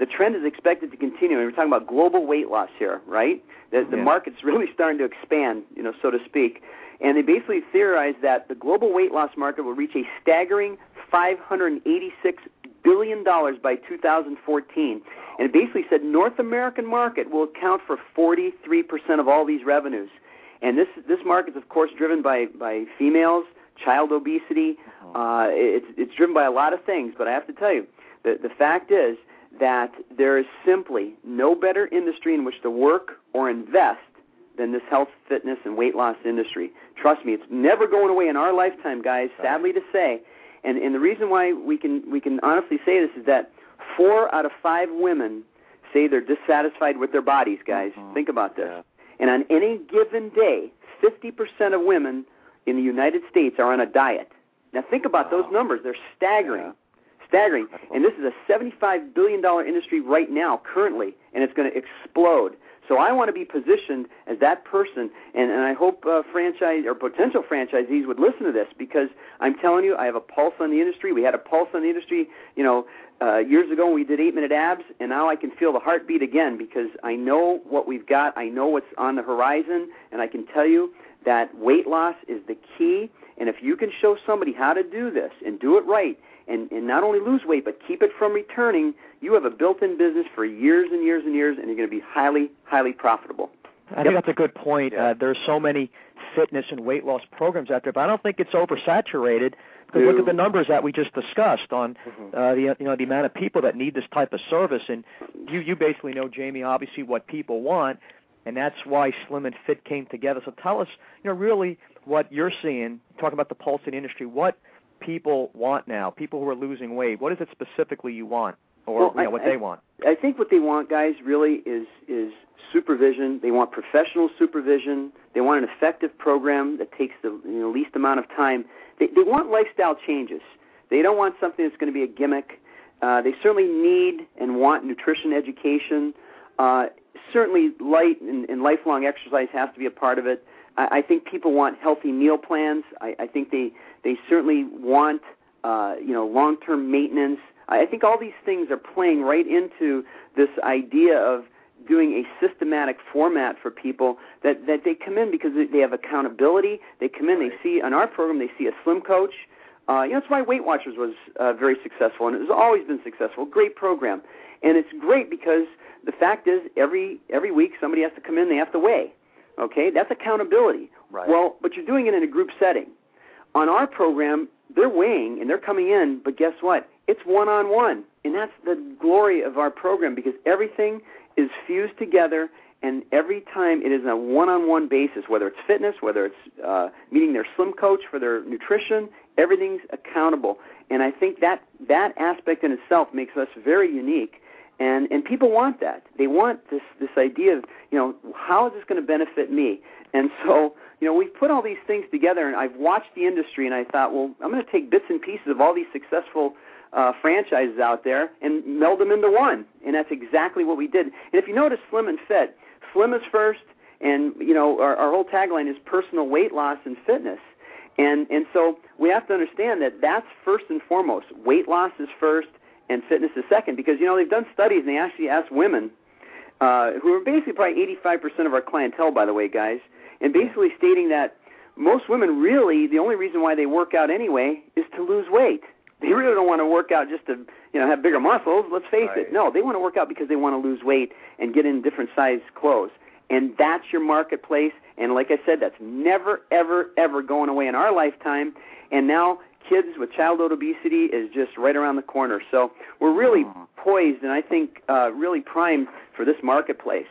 the trend is expected to continue. And we're talking about global weight loss here, right? The, the yeah. market's really starting to expand, you know, so to speak. And they basically theorize that the global weight loss market will reach a staggering five hundred eighty-six billion dollars by two thousand fourteen. And it basically said North American market will account for forty-three percent of all these revenues. And this this market is, of course, driven by, by females, child obesity. Uh, it's, it's driven by a lot of things. But I have to tell you, the, the fact is that there is simply no better industry in which to work or invest than this health, fitness, and weight loss industry. Trust me, it's never going away in our lifetime, guys, sadly to say. And, and the reason why we can we can honestly say this is that four out of five women say they're dissatisfied with their bodies, guys. Mm-hmm. Think about this. Yeah. And on any given day, fifty percent of women in the United States are on a diet. Now think about wow. those numbers. They're staggering. Yeah. Staggering. And this is a seventy-five billion dollars industry right now, currently, and it's going to explode. So I want to be positioned as that person, and, and I hope uh, franchise or potential franchisees would listen to this, because I'm telling you, I have a pulse on the industry. We had a pulse on the industry, you know, uh, years ago when we did eight-minute abs, and now I can feel the heartbeat again, because I know what we've got. I know what's on the horizon, and I can tell you that weight loss is the key. And if you can show somebody how to do this and do it right, and, and not only lose weight but keep it from returning, you have a built-in business for years and years and years, and you're going to be highly, highly profitable. I think that's a good point. Yeah. Uh, there's so many fitness and weight loss programs out there, but I don't think it's oversaturated. Because look at the numbers that we just discussed on mm-hmm. uh, the you know the amount of people that need this type of service, and you you basically know, Jamie, obviously what people want, and that's why Slim and Fit came together. So tell us, you know, really what you're seeing. Talking about the pulse in the industry, what people want now, people who are losing weight. What is it specifically you want, or well, you know, I, what I, they want? I think what they want, guys, really is is supervision. They want professional supervision. They want an effective program that takes the you know, least amount of time. They, they want lifestyle changes. They don't want something that's going to be a gimmick. Uh, they certainly need and want nutrition education. Uh, certainly light and, and lifelong exercise has to be a part of it. I, I think people want healthy meal plans. I, I think they, they certainly want uh, you know long-term maintenance. I think all these things are playing right into this idea of doing a systematic format for people that, that they come in because they have accountability. They come in, they see, on our program, they see a Slim coach. Uh, you know, that's why Weight Watchers was uh, very successful, and it has always been successful. Great program. And it's great because the fact is every every week somebody has to come in, they have to weigh. Okay? That's accountability. Right. Well, but you're doing it in a group setting. On our program, they're weighing and they're coming in, but guess what? It's one-on-one. And that's the glory of our program, because everything is fused together, and every time it is a one-on-one basis, whether it's fitness, whether it's uh, meeting their Slim coach for their nutrition, everything's accountable. And I think that that aspect in itself makes us very unique, and, and people want that. They want this, this idea of, you know, how is this going to benefit me? And so, you know, we've put all these things together, and I've watched the industry, and I thought, well, I'm going to take bits and pieces of all these successful Uh, franchises out there and meld them into one, and that's exactly what we did. And if you notice, Slim and Fit, Slim is first, and you know our, our whole tagline is personal weight loss and fitness, and and so we have to understand that that's first and foremost. Weight loss is first, and fitness is second, because you know they've done studies and they actually asked women, uh, who are basically probably eighty-five percent of our clientele, by the way, guys, and basically stating that most women really the only reason why they work out anyway is to lose weight. They really don't want to work out just to, you know, have bigger muscles. Let's face right. it. No, they want to work out because they want to lose weight and get in different size clothes. And that's your marketplace. And like I said, that's never, ever, ever going away in our lifetime. And now kids with childhood obesity is just right around the corner. So we're really mm. poised and I think uh, really primed for this marketplace.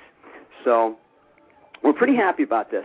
So we're pretty happy about this.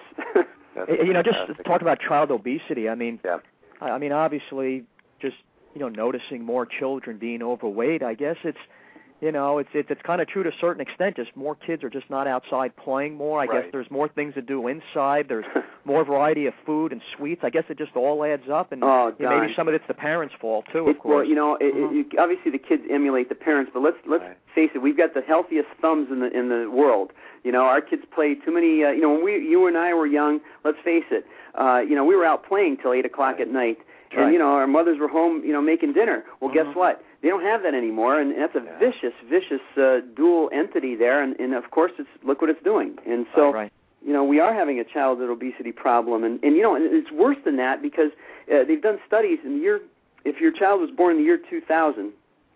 You know, just talk about child obesity. I mean, yeah. I mean, obviously, just you know, noticing more children being overweight, I guess it's, you know, it's it's, it's kind of true to a certain extent. Just more kids are just not outside playing more. I right. guess there's more things to do inside. There's more variety of food and sweets. I guess it just all adds up, and oh, you know, maybe some of it's the parents' fault too. Of it, course, well, you know, it, mm-hmm. it, it, obviously the kids emulate the parents, but let's let's right. face it. We've got the healthiest thumbs in the in the world. You know, our kids play too many. Uh, you know, when we you and I were young, let's face it. Uh, you know, we were out playing till eight o'clock right. at night. and right. you know, our mothers were home, you know, making dinner. Well, mm-hmm. guess what? They don't have that anymore, and that's a yeah. vicious, vicious uh, dual entity there. And, and of course, it's look what it's doing. And so, right. you know, we are having a childhood obesity problem, and, and you know, it's worse than that because uh, they've done studies in the year. If your child was born in the year two thousand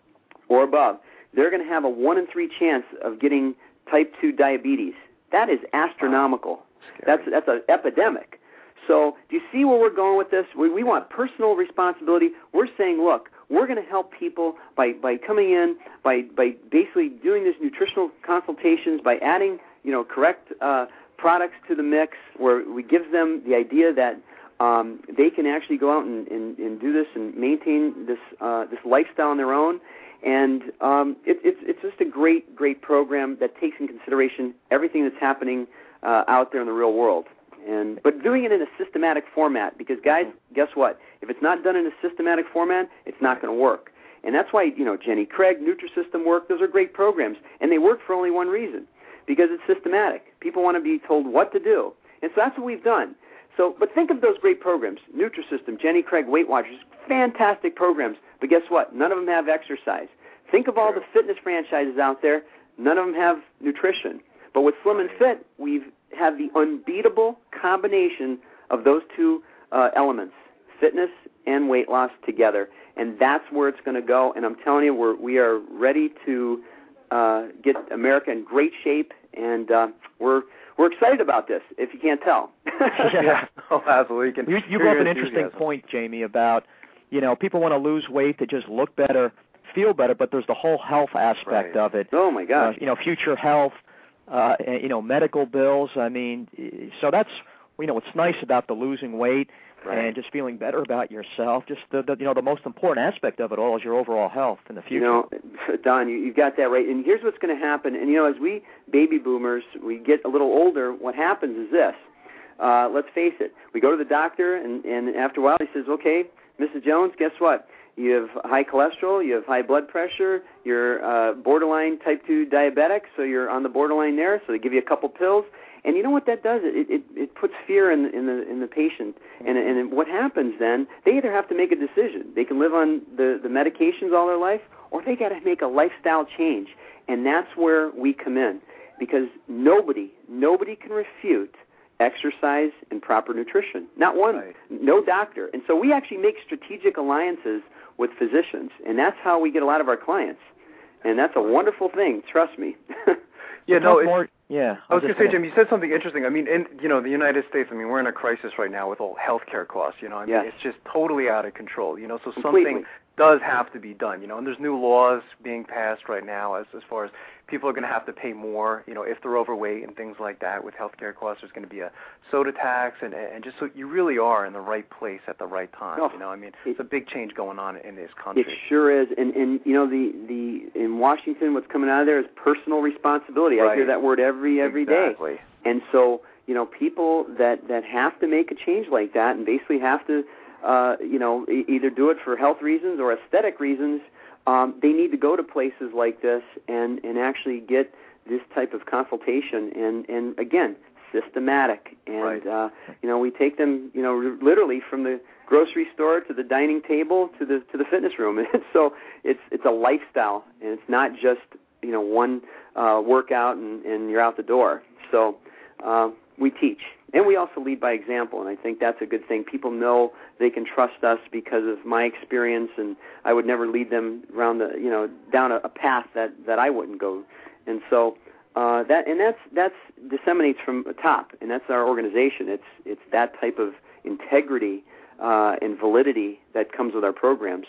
or above, they're going to have a one in three chance of getting type two diabetes. That is astronomical. Wow. That's that's an epidemic. So do you see where we're going with this? We, we want personal responsibility. We're saying, look, we're going to help people by, by coming in, by, by basically doing this nutritional consultations, by adding, you know, correct uh, products to the mix, where we give them the idea that um, they can actually go out and, and, and do this and maintain this uh, this lifestyle on their own. And um, it, it's it's just a great, great program that takes in consideration everything that's happening uh, out there in the real world. And but doing it in a systematic format, because guys, guess what? If it's not done in a systematic format, it's not going to work. And that's why, you know, Jenny Craig, Nutrisystem work, those are great programs, and they work for only one reason, because it's systematic. People want to be told what to do, and so that's what we've done. So, but think of those great programs: Nutrisystem, Jenny Craig, Weight Watchers, fantastic programs. But guess what? None of them have exercise. Think of all the fitness franchises out there; none of them have nutrition. But with Slim and Fit, we've have the unbeatable combination of those two uh, elements, fitness and weight loss together, and that's where it's going to go. And I'm telling you, we're, we are ready to uh, get America in great shape, and uh, we're we're excited about this, if you can't tell. yeah, oh, absolutely. You, you brought up an interesting point, Jamie, about, you know, people want to lose weight to just look better, feel better, but there's the whole health aspect right. of it. Oh, my gosh. Uh, you know, future health. Uh, you know, medical bills. I mean, so that's, you know, what's nice about the losing weight right. and just feeling better about yourself. Just the, the, you know, the most important aspect of it all is your overall health in the future. You know, Don, you, you've got that right. And here's what's going to happen. And, you know, as we baby boomers, we get a little older, what happens is this. Uh, let's face it. We go to the doctor, and, and after a while he says, okay, Missus Jones, guess what? You have high cholesterol, you have high blood pressure, you're uh, borderline type two diabetic, so you're on the borderline there, so they give you a couple pills. And you know what that does? It it, it puts fear in the, in the in the patient. And and what happens then, they either have to make a decision. They can live on the, the medications all their life, or they got to make a lifestyle change. And that's where we come in, because nobody, nobody can refute exercise and proper nutrition. Not one, right. no doctor. And so we actually make strategic alliances with physicians, and that's how we get a lot of our clients. And that's a wonderful thing, trust me. yeah, no, it's, more, yeah. I was going to say, Jim, you said something interesting. I mean, in you know the United States, I mean, we're in a crisis right now with all healthcare costs. You know, I mean, yes. it's just totally out of control. You know, so Completely. something does have to be done. You know, and there's new laws being passed right now as as far as people are going to have to pay more, you know, if they're overweight and things like that. With healthcare costs, there's going to be a soda tax, and and just so you really are in the right place at the right time. Oh, you know, I mean, it, it's a big change going on in this country. It sure is, and and you know the the in Washington, what's coming out of there is personal responsibility. Right. I hear that word every every exactly. day. And so you know, people that that have to make a change like that, and basically have to, uh, you know, e- either do it for health reasons or aesthetic reasons. Um, they need to go to places like this and, and actually get this type of consultation, and, and again, systematic. And, right. uh, you know, we take them, you know, literally from the grocery store to the dining table to the to the fitness room. And so it's it's a lifestyle, and it's not just, you know, one uh, workout and, and you're out the door. So uh, we teach. And we also lead by example, and I think that's a good thing. People know they can trust us because of my experience, and I would never lead them around the, you know, down a, a path that, that I wouldn't go. And so uh, that, and that's that's disseminates from the top, and that's our organization. It's it's that type of integrity uh, and validity that comes with our programs.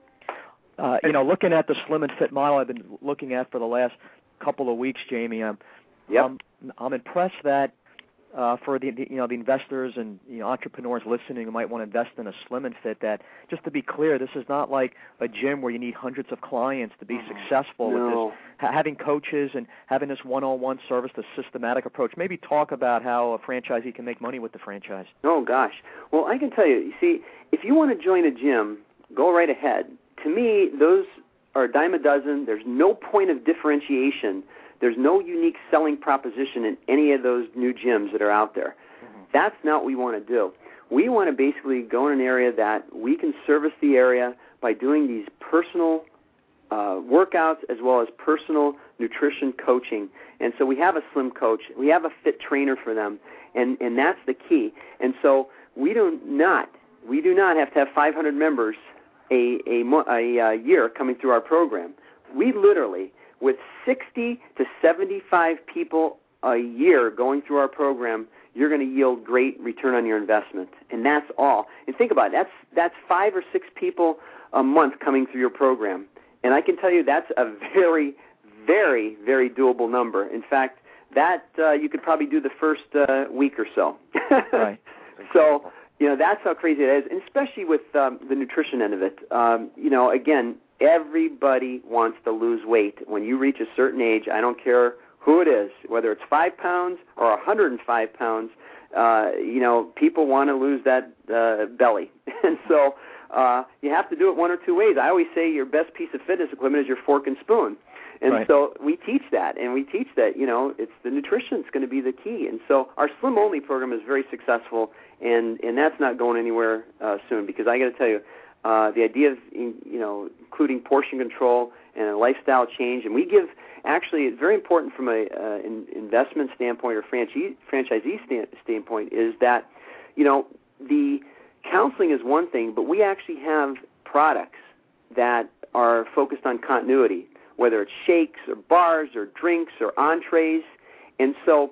Uh, you know, looking at the Slim and Fit model I've been looking at for the last couple of weeks, Jamie, I'm yep. I'm, I'm impressed that. Uh, for the, the you know the investors and you know entrepreneurs listening who might want to invest in a Slim and Fit, that just to be clear, this is not like a gym where you need hundreds of clients to be mm-hmm. successful no. with this. Ha- having coaches and having this one-on-one service, the systematic approach. Maybe talk about how a franchisee can make money with the franchise. Oh gosh, well I can tell you. You see, if you want to join a gym, go right ahead. To me, those are a dime a dozen. There's no point of differentiation. There's no unique selling proposition in any of those new gyms that are out there. Mm-hmm. That's not what we want to do. we want to basically go in an area that we can service the area by doing these personal uh, workouts as well as personal nutrition coaching. And so we have a slim coach. We have a fit trainer for them, and, and that's the key. And so we do not, we do not have to have five hundred members a, a, a, a year coming through our program. We literally, with sixty to seventy-five people a year going through our program, you're going to yield great return on your investment, and that's all. And think about it, that's that's five or six people a month coming through your program, and I can tell you that's a very, very, very doable number. In fact, that uh, you could probably do the first uh, week or so. Right. So, you know, that's how crazy it is, and especially with um, the nutrition end of it. Um, you know, again, everybody wants to lose weight. When you reach a certain age, I don't care who it is, whether it's five pounds or one hundred five pounds, uh, you know, people want to lose that uh, belly. And so uh, you have to do it one or two ways. I always say your best piece of fitness equipment is your fork and spoon. And right. so we teach that, and we teach that, you know, it's the nutrition is going to be the key. And so our Slim Only program is very successful, and, and that's not going anywhere uh, soon, because I got to tell you, uh, the idea of, you know, including portion control and a lifestyle change, and we give, actually, it's very important from a uh, in, investment standpoint or franchisee, franchisee stand, standpoint, is that, you know, the counseling is one thing, but we actually have products that are focused on continuity, whether it's shakes or bars or drinks or entrees. And so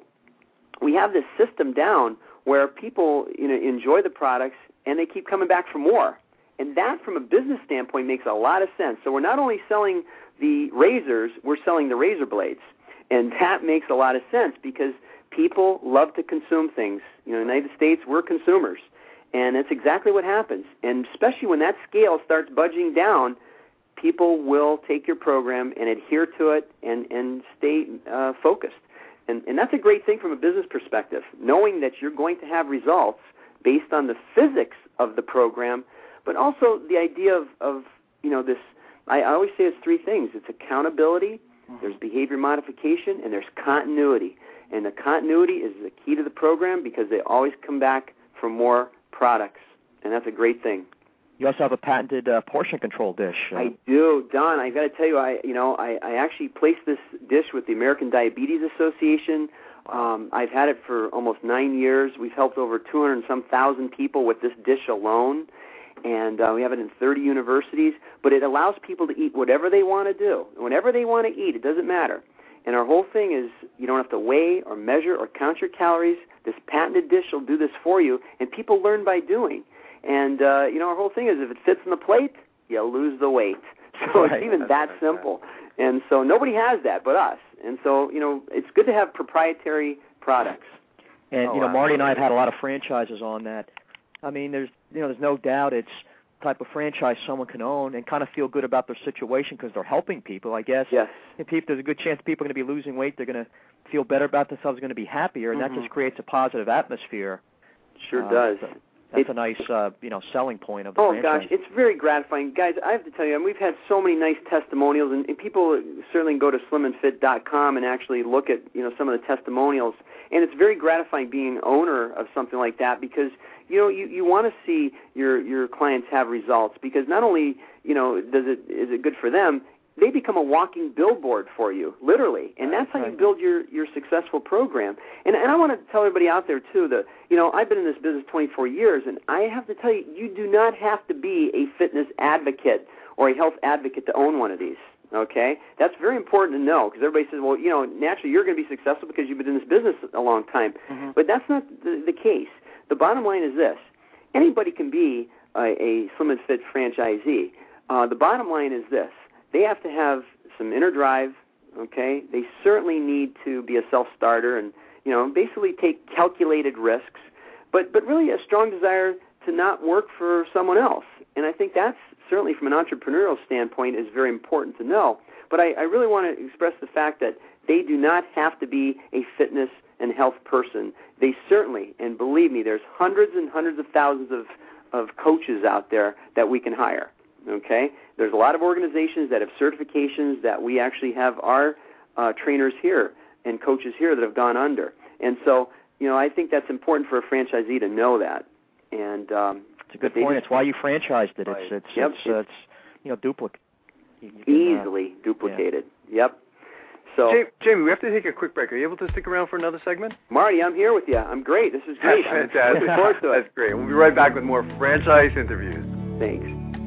we have this system down where people, you know, enjoy the products and they keep coming back for more. And that, from a business standpoint, makes a lot of sense. So we're not only selling the razors, we're selling the razor blades. And that makes a lot of sense because people love to consume things. You know, in the United States, we're consumers. And that's exactly what happens. And especially when that scale starts budging down, people will take your program and adhere to it and, and stay uh, focused. And, and that's a great thing from a business perspective, knowing that you're going to have results based on the physics of the program, but also the idea of, of you know, this, I always say it's three things. It's accountability, mm-hmm. there's behavior modification, and there's continuity. And the continuity is the key to the program because they always come back for more products, and that's a great thing. You also have a patented uh, portion control dish. Uh, I do, Don. I got to tell you, I you know I, I actually placed this dish with the American Diabetes Association. Um, I've had it for almost nine years. We've helped over two hundred and some thousand people with this dish alone, and uh, we have it in thirty universities. But it allows people to eat whatever they want to do, whenever they want to eat. It doesn't matter. And our whole thing is you don't have to weigh or measure or count your calories. This patented dish will do this for you, and people learn by doing. And, uh, you know, our whole thing is if it fits in the plate, you lose the weight. So right. it's even That's that right, simple. Right. And so nobody has that but us. And so, you know, it's good to have proprietary products. And, oh, you know, wow. Marty and I have had a lot of franchises on that. I mean, there's, you know, there's no doubt it's the type of franchise someone can own and kind of feel good about their situation because they're helping people, I guess. Yes. If people, there's a good chance people are going to be losing weight. They're going to feel better about themselves, going to be happier, and mm-hmm. that just creates a positive atmosphere. Sure uh, does. So that's It, a nice, uh, you know, selling point of the oh, franchise. gosh, it's very gratifying. Guys, I have to tell you, and we've had so many nice testimonials, and, and people certainly go to slim and fit dot com and actually look at, you know, some of the testimonials. And it's very gratifying being an owner of something like that because, you know, you, you want to see your, your clients have results because not only, you know, does it is it good for them, they become a walking billboard for you, literally. And that's how you build your, your successful program. And, and I want to tell everybody out there, too, that, you know, I've been in this business twenty-four years, and I have to tell you, you do not have to be a fitness advocate or a health advocate to own one of these, okay? That's very important to know because everybody says, well, you know, naturally you're going to be successful because you've been in this business a long time. Mm-hmm. But that's not the, the case. The bottom line is this. Anybody can be a, a Slim and Fit franchisee. Uh, the bottom line is this. They have to have some inner drive, okay? They certainly need to be a self-starter and, you know, basically take calculated risks, but, but really a strong desire to not work for someone else. And I think that's certainly from an entrepreneurial standpoint is very important to know. But I, I really want to express the fact that they do not have to be a fitness and health person. They certainly, and believe me, there's hundreds and hundreds of thousands of, of coaches out there that we can hire. Okay, there's a lot of organizations that have certifications that we actually have our uh, trainers here and coaches here that have gone under. And so, you know, I think that's important for a franchisee to know that. and um, it's a good point. It's why you franchised it. Right. It's it's yep. it's, uh, it's you know duplicate. Easily uh, duplicated. Yeah. Yep. So, Jamie, we have to take a quick break. Are you able to stick around for another segment? Marty, I'm here with you. I'm great. This is great. I'm fantastic. looking forward to it. That's great. We'll be right back with more franchise interviews. Thanks.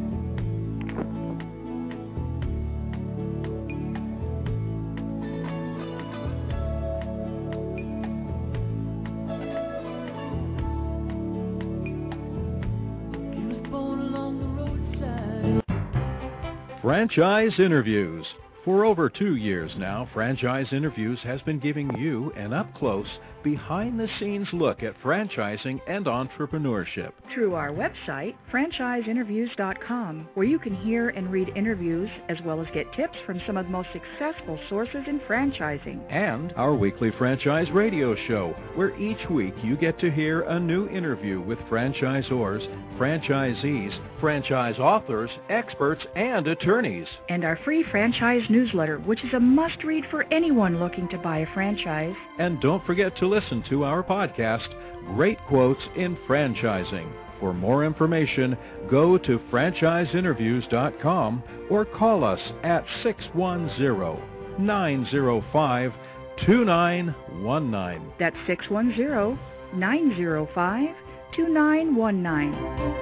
Franchise Interviews. For over two years now, Franchise Interviews has been giving you an up-close, behind-the-scenes look at franchising and entrepreneurship. Through our website, franchise interviews dot com, where you can hear and read interviews as well as get tips from some of the most successful sources in franchising. And our weekly franchise radio show, where each week you get to hear a new interview with franchisors, franchisees, franchise authors, experts, and attorneys. And our free franchise newsletter, which is a must-read for anyone looking to buy a franchise. And don't forget to listen to our podcast, Great Quotes in Franchising. For more information, go to franchise interviews dot com or call us at six one zero, nine zero five, two nine one nine. That's six one zero, nine zero five, two nine one nine.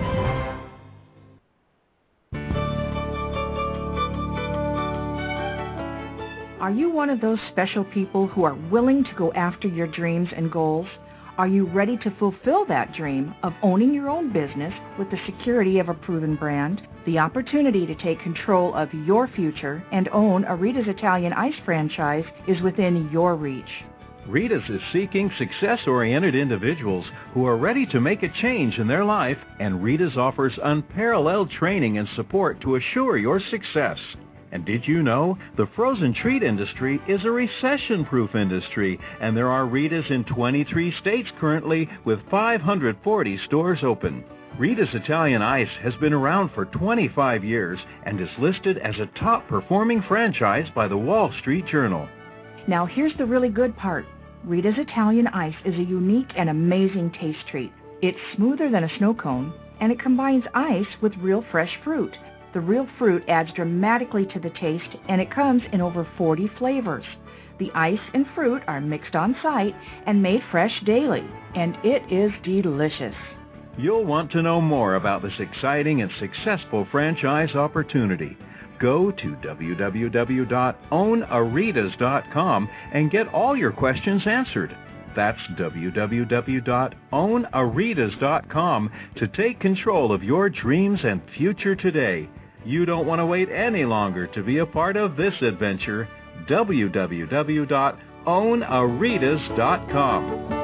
Are you one of those special people who are willing to go after your dreams and goals? Are you ready to fulfill that dream of owning your own business with the security of a proven brand? The opportunity to take control of your future and own a Rita's Italian Ice franchise is within your reach. Rita's is seeking success-oriented individuals who are ready to make a change in their life, and Rita's offers unparalleled training and support to assure your success. And did you know the frozen treat industry is a recession-proof industry, and there are Rita's in twenty-three states currently with five hundred forty stores open. Rita's Italian Ice has been around for twenty-five years and is listed as a top-performing franchise by the Wall Street Journal. Now here's the really good part. Rita's Italian Ice is a unique and amazing taste treat. It's smoother than a snow cone, and it combines ice with real fresh fruit. The real fruit adds dramatically to the taste, and it comes in over forty flavors. The ice and fruit are mixed on site and made fresh daily, and it is delicious. You'll want to know more about this exciting and successful franchise opportunity. Go to w w w dot own a ritas dot com and get all your questions answered. That's w w w dot own a ritas dot com to take control of your dreams and future today. You don't want to wait any longer to be a part of this adventure. w w w dot own a ritas dot com.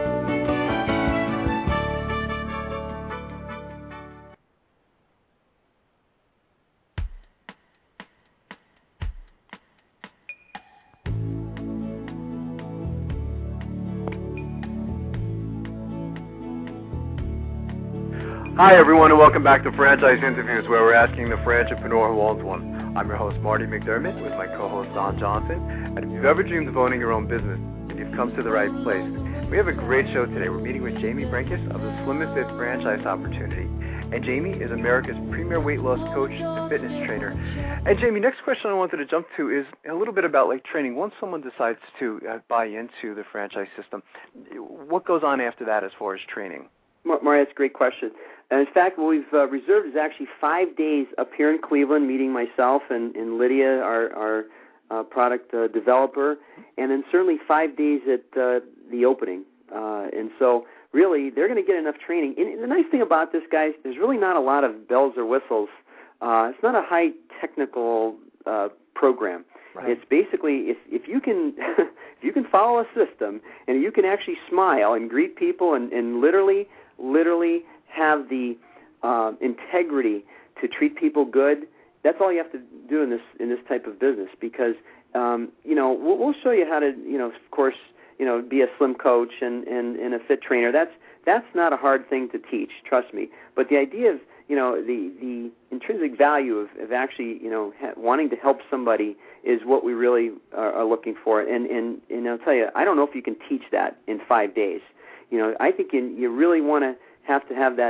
Hi, everyone, and welcome back to Franchise Interviews, where we're asking the franchipreneur who owns one. I'm your host, Marty McDermott, with my co-host, Don Johnson. And if you've ever dreamed of owning your own business, then you've come to the right place. We have a great show today. We're meeting with Jamie Brenkus of the Slim and Fit franchise opportunity. And Jamie is America's premier weight loss coach and fitness trainer. And Jamie, next question I wanted to jump to is a little bit about like training. Once someone decides to uh, buy into the franchise system, what goes on after that as far as training? Marty, that's a great question. And in fact, what we've uh, reserved is actually five days up here in Cleveland, meeting myself and, and Lydia, our, our uh, product uh, developer, and then certainly five days at uh, the opening. Uh, and so really, they're going to get enough training. And the nice thing about this, guys, there's really not a lot of bells or whistles. Uh, it's not a high technical uh, program. Right. It's basically if if you can if you can follow a system and you can actually smile and greet people and, and literally literally have the uh, integrity to treat people good, that's all you have to do in this in this type of business. Because um, you know we'll, we'll show you how to you know of course you know be a slim coach and, and, and a fit trainer. That's that's not a hard thing to teach, trust me. But the idea of you know the the intrinsic value of, of actually you know ha- wanting to help somebody is what we really are, are looking for. And, and and I'll tell you, I don't know if you can teach that in five days. You know, I think in, you really want to have to have that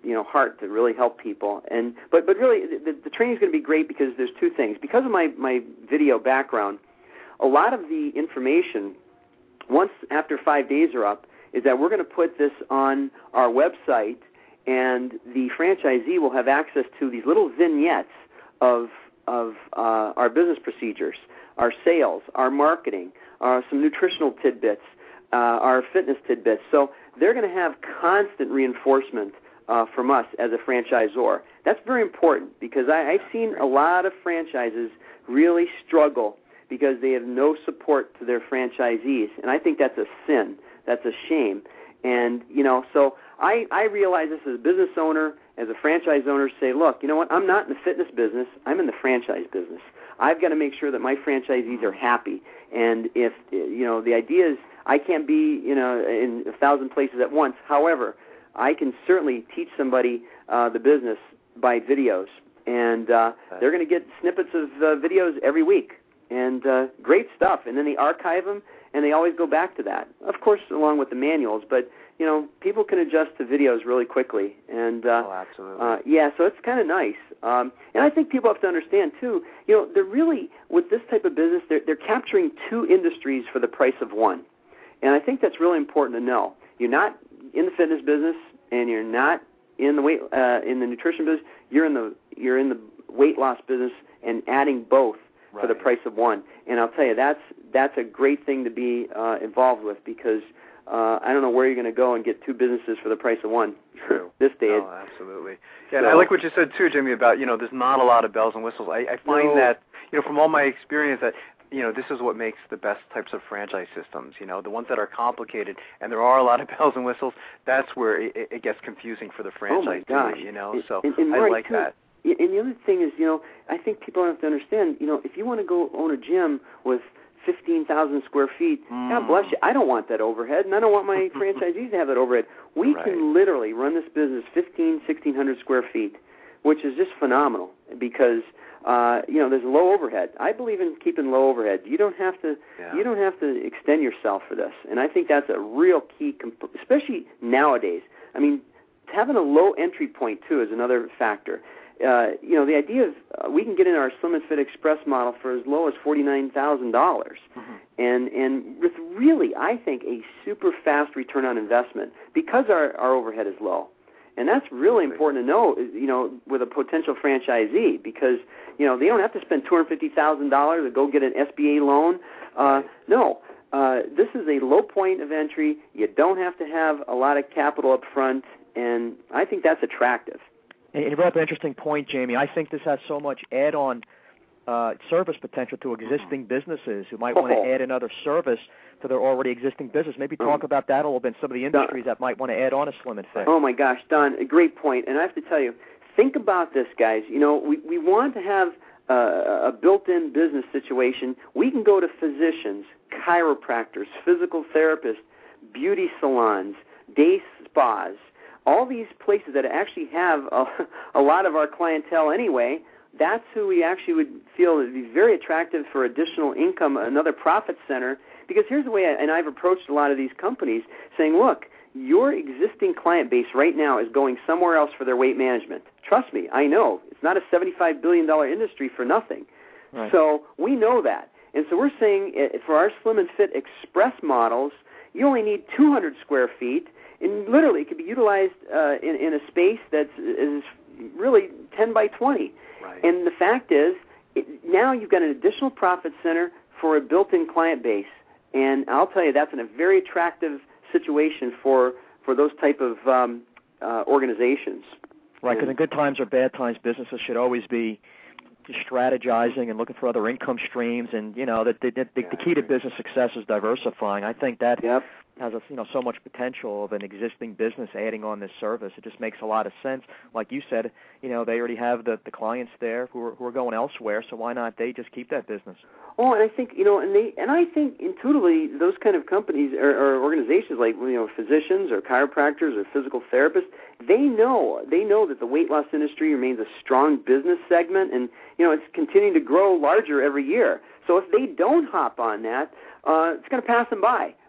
you know heart to really help people. And but but really the, the training is going to be great because there's two things. Because of my my video background, a lot of the information once after five days are up is that we're going to put this on our website, and the franchisee will have access to these little vignettes of of uh, our business procedures, our sales, our marketing, uh, some nutritional tidbits, uh, our fitness tidbits. So they're going to have constant reinforcement uh, from us as a franchisor. That's very important because I, I've seen a lot of franchises really struggle because they have no support to their franchisees, and I think that's a sin. That's a shame. And, you know, so I, I realize this as a business owner, as a franchise owner, say, look, you know what, I'm not in the fitness business. I'm in the franchise business. I've got to make sure that my franchisees are happy. And if, you know, the idea is I can't be, you know, in a thousand places at once. However, I can certainly teach somebody uh, the business by videos. And uh, they're going to get snippets of uh, videos every week. And uh, great stuff. And then they archive them, and they always go back to that. Of course, along with the manuals, but, you know, people can adjust to videos really quickly. And uh, oh, absolutely. Uh, yeah, so it's kind of nice. Um, and I think people have to understand, too, you know, they're really, with this type of business, they're, they're capturing two industries for the price of one. And I think that's really important to know. You're not in the fitness business, and you're not in the weight uh, in the nutrition business. You're in the you're in the weight loss business, and adding both right. for the price of one. And I'll tell you, that's that's a great thing to be uh, involved with because uh, I don't know where you're going to go and get two businesses for the price of one. True. This day. Oh, absolutely. Yeah, and I like what you said too, Jimmy, about, you know, there's not a lot of bells and whistles. I, I find no. that, you know, from all my experience that, you know, this is what makes the best types of franchise systems, you know, the ones that are complicated and there are a lot of bells and whistles, that's where it, it gets confusing for the franchisee, oh my gosh. you know, and, so and, and I right, like too, that. And the other thing is, you know, I think people have to understand, you know, if you want to go own a gym with fifteen thousand square feet, mm. God bless you, I don't want that overhead, and I don't want my franchisees to have that overhead. We right. can literally run this business fifteen, sixteen hundred square feet, which is just phenomenal because, uh, you know, there's low overhead. I believe in keeping low overhead. You don't have to, yeah. you don't have to extend yourself for this, and I think that's a real key, comp- especially nowadays. I mean, having a low entry point too is another factor. Uh, you know, the idea of uh, we can get in our Slim and Fit Express model for as low as forty-nine thousand dollars, mm-hmm. and and with really, I think, a super fast return on investment because our, our overhead is low, and that's really okay. important to know. You know, with a potential franchisee, because you know they don't have to spend two hundred fifty thousand dollars to go get an S B A loan. Uh, right. No, uh, this is a low point of entry. You don't have to have a lot of capital up front, and I think that's attractive. And you brought up an interesting point, Jamie. I think this has so much add-on uh, service potential to existing businesses who might want to add another service to their already existing business. Maybe talk about that a little bit, some of the industries that might want to add on a Slim and Fit. Oh, my gosh, Don, a great point. And I have to tell you, think about this, guys. You know, we, we want to have uh, a built-in business situation. We can go to physicians, chiropractors, physical therapists, beauty salons, day spas, all these places that actually have a, a lot of our clientele anyway. That's who we actually would feel would be very attractive for additional income, another profit center. Because here's the way, I, and I've approached a lot of these companies saying, look, your existing client base right now is going somewhere else for their weight management. Trust me, I know. It's not a seventy-five billion dollars industry for nothing. Right. So we know that. And so we're saying for our Slim and Fit Express models, you only need two hundred square feet. And literally, it could be utilized uh, in, in a space that's is really ten by twenty. Right. And the fact is, it, now you've got an additional profit center for a built-in client base. And I'll tell you, that's in a very attractive situation for, for those type of um, uh, organizations. Right, because in good times or bad times, businesses should always be strategizing and looking for other income streams. And, you know, the, the, the, yeah, the key to business success is diversifying. I think that yep. has a, you know, so much potential of an existing business adding on this service. It just makes a lot of sense. Like you said, you know, they already have the, the clients there who are, who are going elsewhere, so why not they just keep that business? Oh, and I think, you know, and they, and I think intuitively those kind of companies or, or organizations like, you know, physicians or chiropractors or physical therapists, they know, they know that the weight loss industry remains a strong business segment and, you know, it's continuing to grow larger every year. So if they don't hop on that, uh, it's going to pass them by.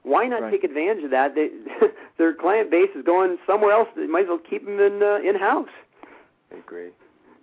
why not Right. take advantage of that? They, their client base is going somewhere else. They might as well keep them in uh, in-house. I agree.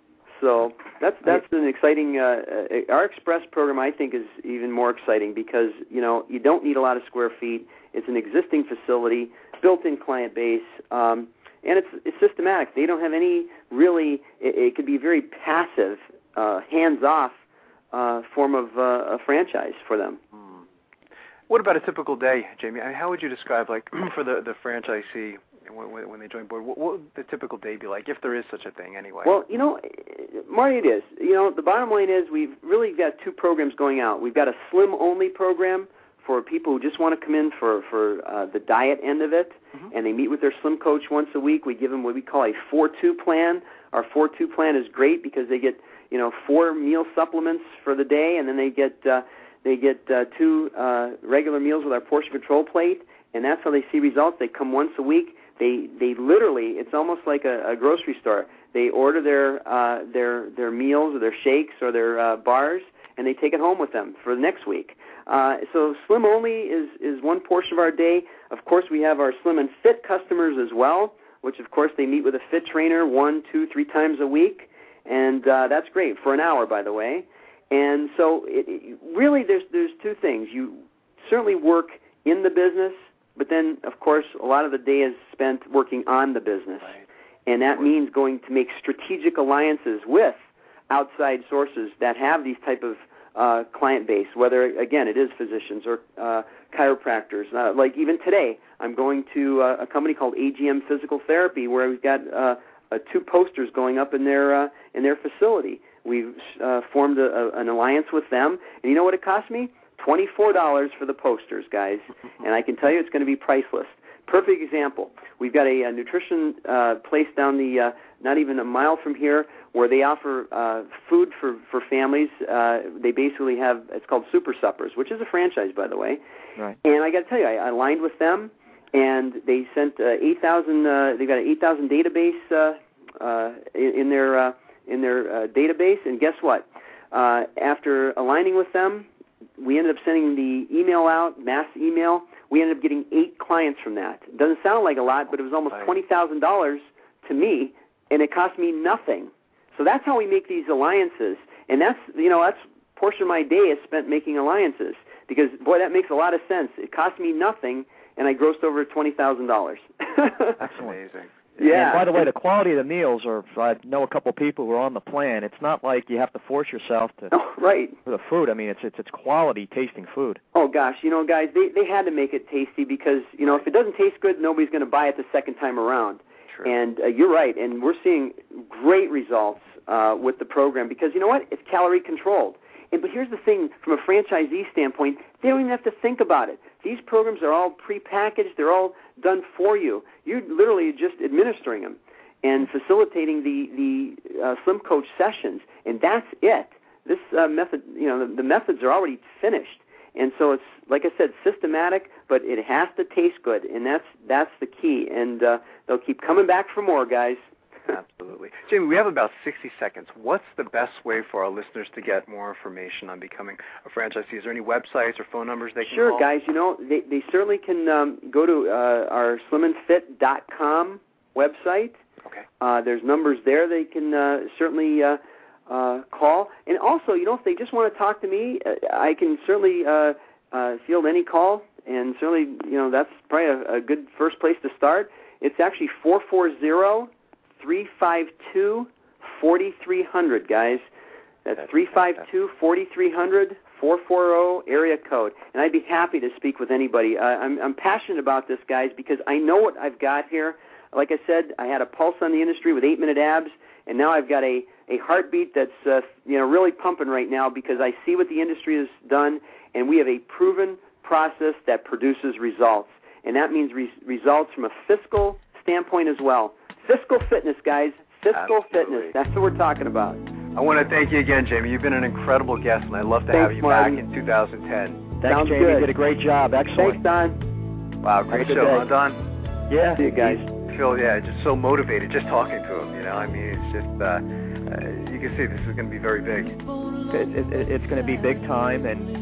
So that's that's an exciting. Uh, uh, our Express program, I think, is even more exciting because you know you don't need a lot of square feet. It's an existing facility, built-in client base, um, and it's it's systematic. They don't have any really. It, it could be very passive, uh, hands-off uh, form of uh, a franchise for them. Hmm. What about a typical day, Jamie? I mean, how would you describe, like, for the the franchisee? When, when they join board, what, what would the typical day be like, if there is such a thing anyway? Well, you know, Marty, it is. You know, the bottom line is we've really got two programs going out. We've got a slim-only program for people who just want to come in for, for uh, the diet end of it, mm-hmm. and they meet with their slim coach once a week. We give them what we call a four two plan. Our four two plan is great because they get, you know, four meal supplements for the day, and then they get uh, they get uh, two uh, regular meals with our portion control plate, and that's how they see results. They come once a week. They they literally, it's almost like a, a grocery store. They order their uh, their their meals or their shakes or their uh, bars, and they take it home with them for the next week. Uh, so Slim Only is, is one portion of our day. Of course, we have our Slim and Fit customers as well, which, of course, they meet with a fit trainer one, two, three times a week, and uh, that's great, for an hour, by the way. And so it, it, really there's there's two things. You certainly work in the business, but then, of course, a lot of the day is spent working on the business. Right. And that means going to make strategic alliances with outside sources that have these type of uh, client base, whether, again, it is physicians or uh, chiropractors. Uh, like even today, I'm going to uh, a company called A G M Physical Therapy where we've got uh, uh, two posters going up in their, uh, in their facility. We've uh, formed a, a, an alliance with them. And you know what it cost me? twenty-four dollars for the posters, guys, and I can tell you it's going to be priceless. Perfect example. We've got a, a nutrition uh, place down the, uh, not even a mile from here, where they offer uh, food for, for families. Uh, they basically have, it's called Super Suppers, which is a franchise, by the way. Right. And I got to tell you, I, I aligned with them, and they sent uh, eight thousand. Uh, they got an eight thousand database uh, uh, in, in their uh, in their uh, database, and guess what? Uh, after aligning with them, we ended up sending the email out, mass email. We ended up getting eight clients from that. It doesn't sound like a lot, but it was almost twenty thousand dollars to me, and it cost me nothing. So that's how we make these alliances, and that's, you know, that's a portion of my day is spent making alliances because, boy, that makes a lot of sense. It cost me nothing, and I grossed over twenty thousand dollars. That's amazing. Yeah. And by the way, the quality of the meals are, I know a couple of people who are on the plan. It's not like you have to force yourself to Oh, right. for the food. I mean, it's it's it's quality tasting food. Oh, gosh, you know, guys, they, they had to make it tasty because, you know, if it doesn't taste good, nobody's going to buy it the second time around. True. And uh, you're right, and we're seeing great results uh, with the program because, you know what, it's calorie controlled. And but here's the thing, from a franchisee standpoint, they don't even have to think about it. These programs are all prepackaged. They're all done for you. You're literally just administering them and facilitating the, the uh, Slim Coach sessions, and that's it. This uh, method, you know, the, the methods are already finished. And so it's, like I said, systematic, but it has to taste good, and that's that's the key. And uh, they'll keep coming back for more, guys. Absolutely. Jamie, we have about sixty seconds. What's the best way for our listeners to get more information on becoming a franchisee? Is there any websites or phone numbers they can Sure, call? guys. You know, they, they certainly can um, go to uh, our slim and fit dot com website. Okay. Uh, there's numbers there they can uh, certainly uh, uh, call. And also, you know, if they just want to talk to me, uh, I can certainly uh, uh, field any call. And certainly, you know, that's probably a, a good first place to start. It's actually four four zero, three five two, four three zero zero, guys. That's three five two, four three zero zero, four four zero area code. And I'd be happy to speak with anybody. Uh, I'm, I'm passionate about this, guys, because I know what I've got here. Like I said, I had a pulse on the industry with eight-minute abs, and now I've got a, a heartbeat that's uh, you know really pumping right now because I see what the industry has done, and we have a proven process that produces results. And that means re- results from a fiscal standpoint as well. Fiscal fitness, guys. Fiscal Absolutely. fitness. That's what we're talking about. I want to thank you again, Jamie. You've been an incredible guest, and I'd love to Thanks, have you Marty. back in two thousand ten. Thanks, Sounds Jamie. good. You did a great job. Excellent. Thanks, Don. Wow, Have a great good show, day. huh, Don? Yeah. See you guys. I feel, yeah, just so motivated just talking to him, you know. I mean, it's just, uh, uh, you can see this is going to be very big. It, it, it's going to be big time, and uh,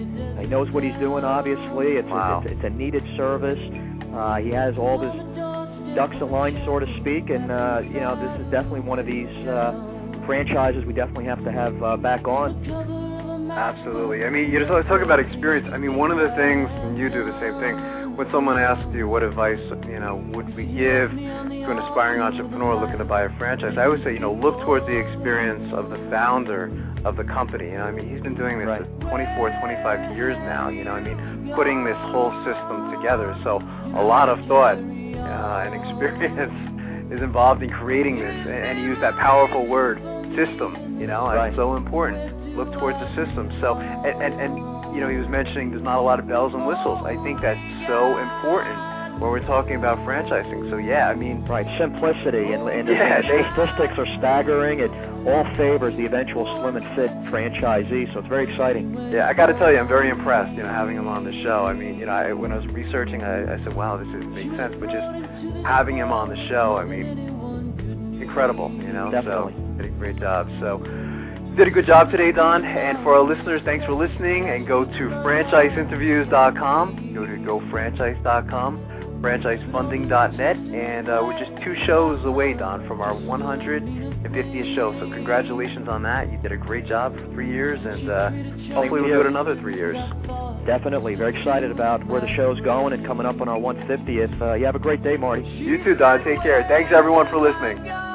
he knows what he's doing, obviously. It's, wow. a, it's, it's a needed service. Uh, he has all of his ducks in line, so to speak, and, uh, you know, this is definitely one of these uh, franchises we definitely have to have uh, back on. Absolutely. I mean, you know, talk about experience. I mean, one of the things, and you do the same thing, when someone asks you what advice, you know, would we give to an aspiring entrepreneur looking to buy a franchise, I always say, you know, look towards the experience of the founder of the company. You know, I mean, he's been doing this right. for twenty-four, twenty-five years now, you know, I mean, putting this whole system together. So a lot of thought uh, and experience is involved in creating this, and you use that powerful word, system, you know, right. it's so important. Look towards the system. So, and, and, and, you know, he was mentioning there's not a lot of bells and whistles. I think that's so important when we're talking about franchising. So, yeah, I mean... Right, simplicity, and, and yeah, the statistics are staggering. It all favors the eventual slim and fit franchisee, so it's very exciting. Yeah, I got to tell you, I'm very impressed, you know, having him on the show. I mean, you know, I, when I was researching, I, I said, wow, this is, makes sense. But just having him on the show, I mean, incredible, you know? Definitely. So, did a great job. So... Did a good job today, Don. And for our listeners, thanks for listening. And go to franchise interviews dot com. Go to go franchise dot com, franchise funding dot net. And uh, we're just two shows away, Don, from our one hundred fiftieth show. So congratulations on that. You did a great job for three years, and uh, hopefully we'll do it another three years. Definitely. Very excited about where the show's going and coming up on our one hundred fiftieth. Uh, you have a great day, Marty. You too, Don. Take care. Thanks, everyone, for listening.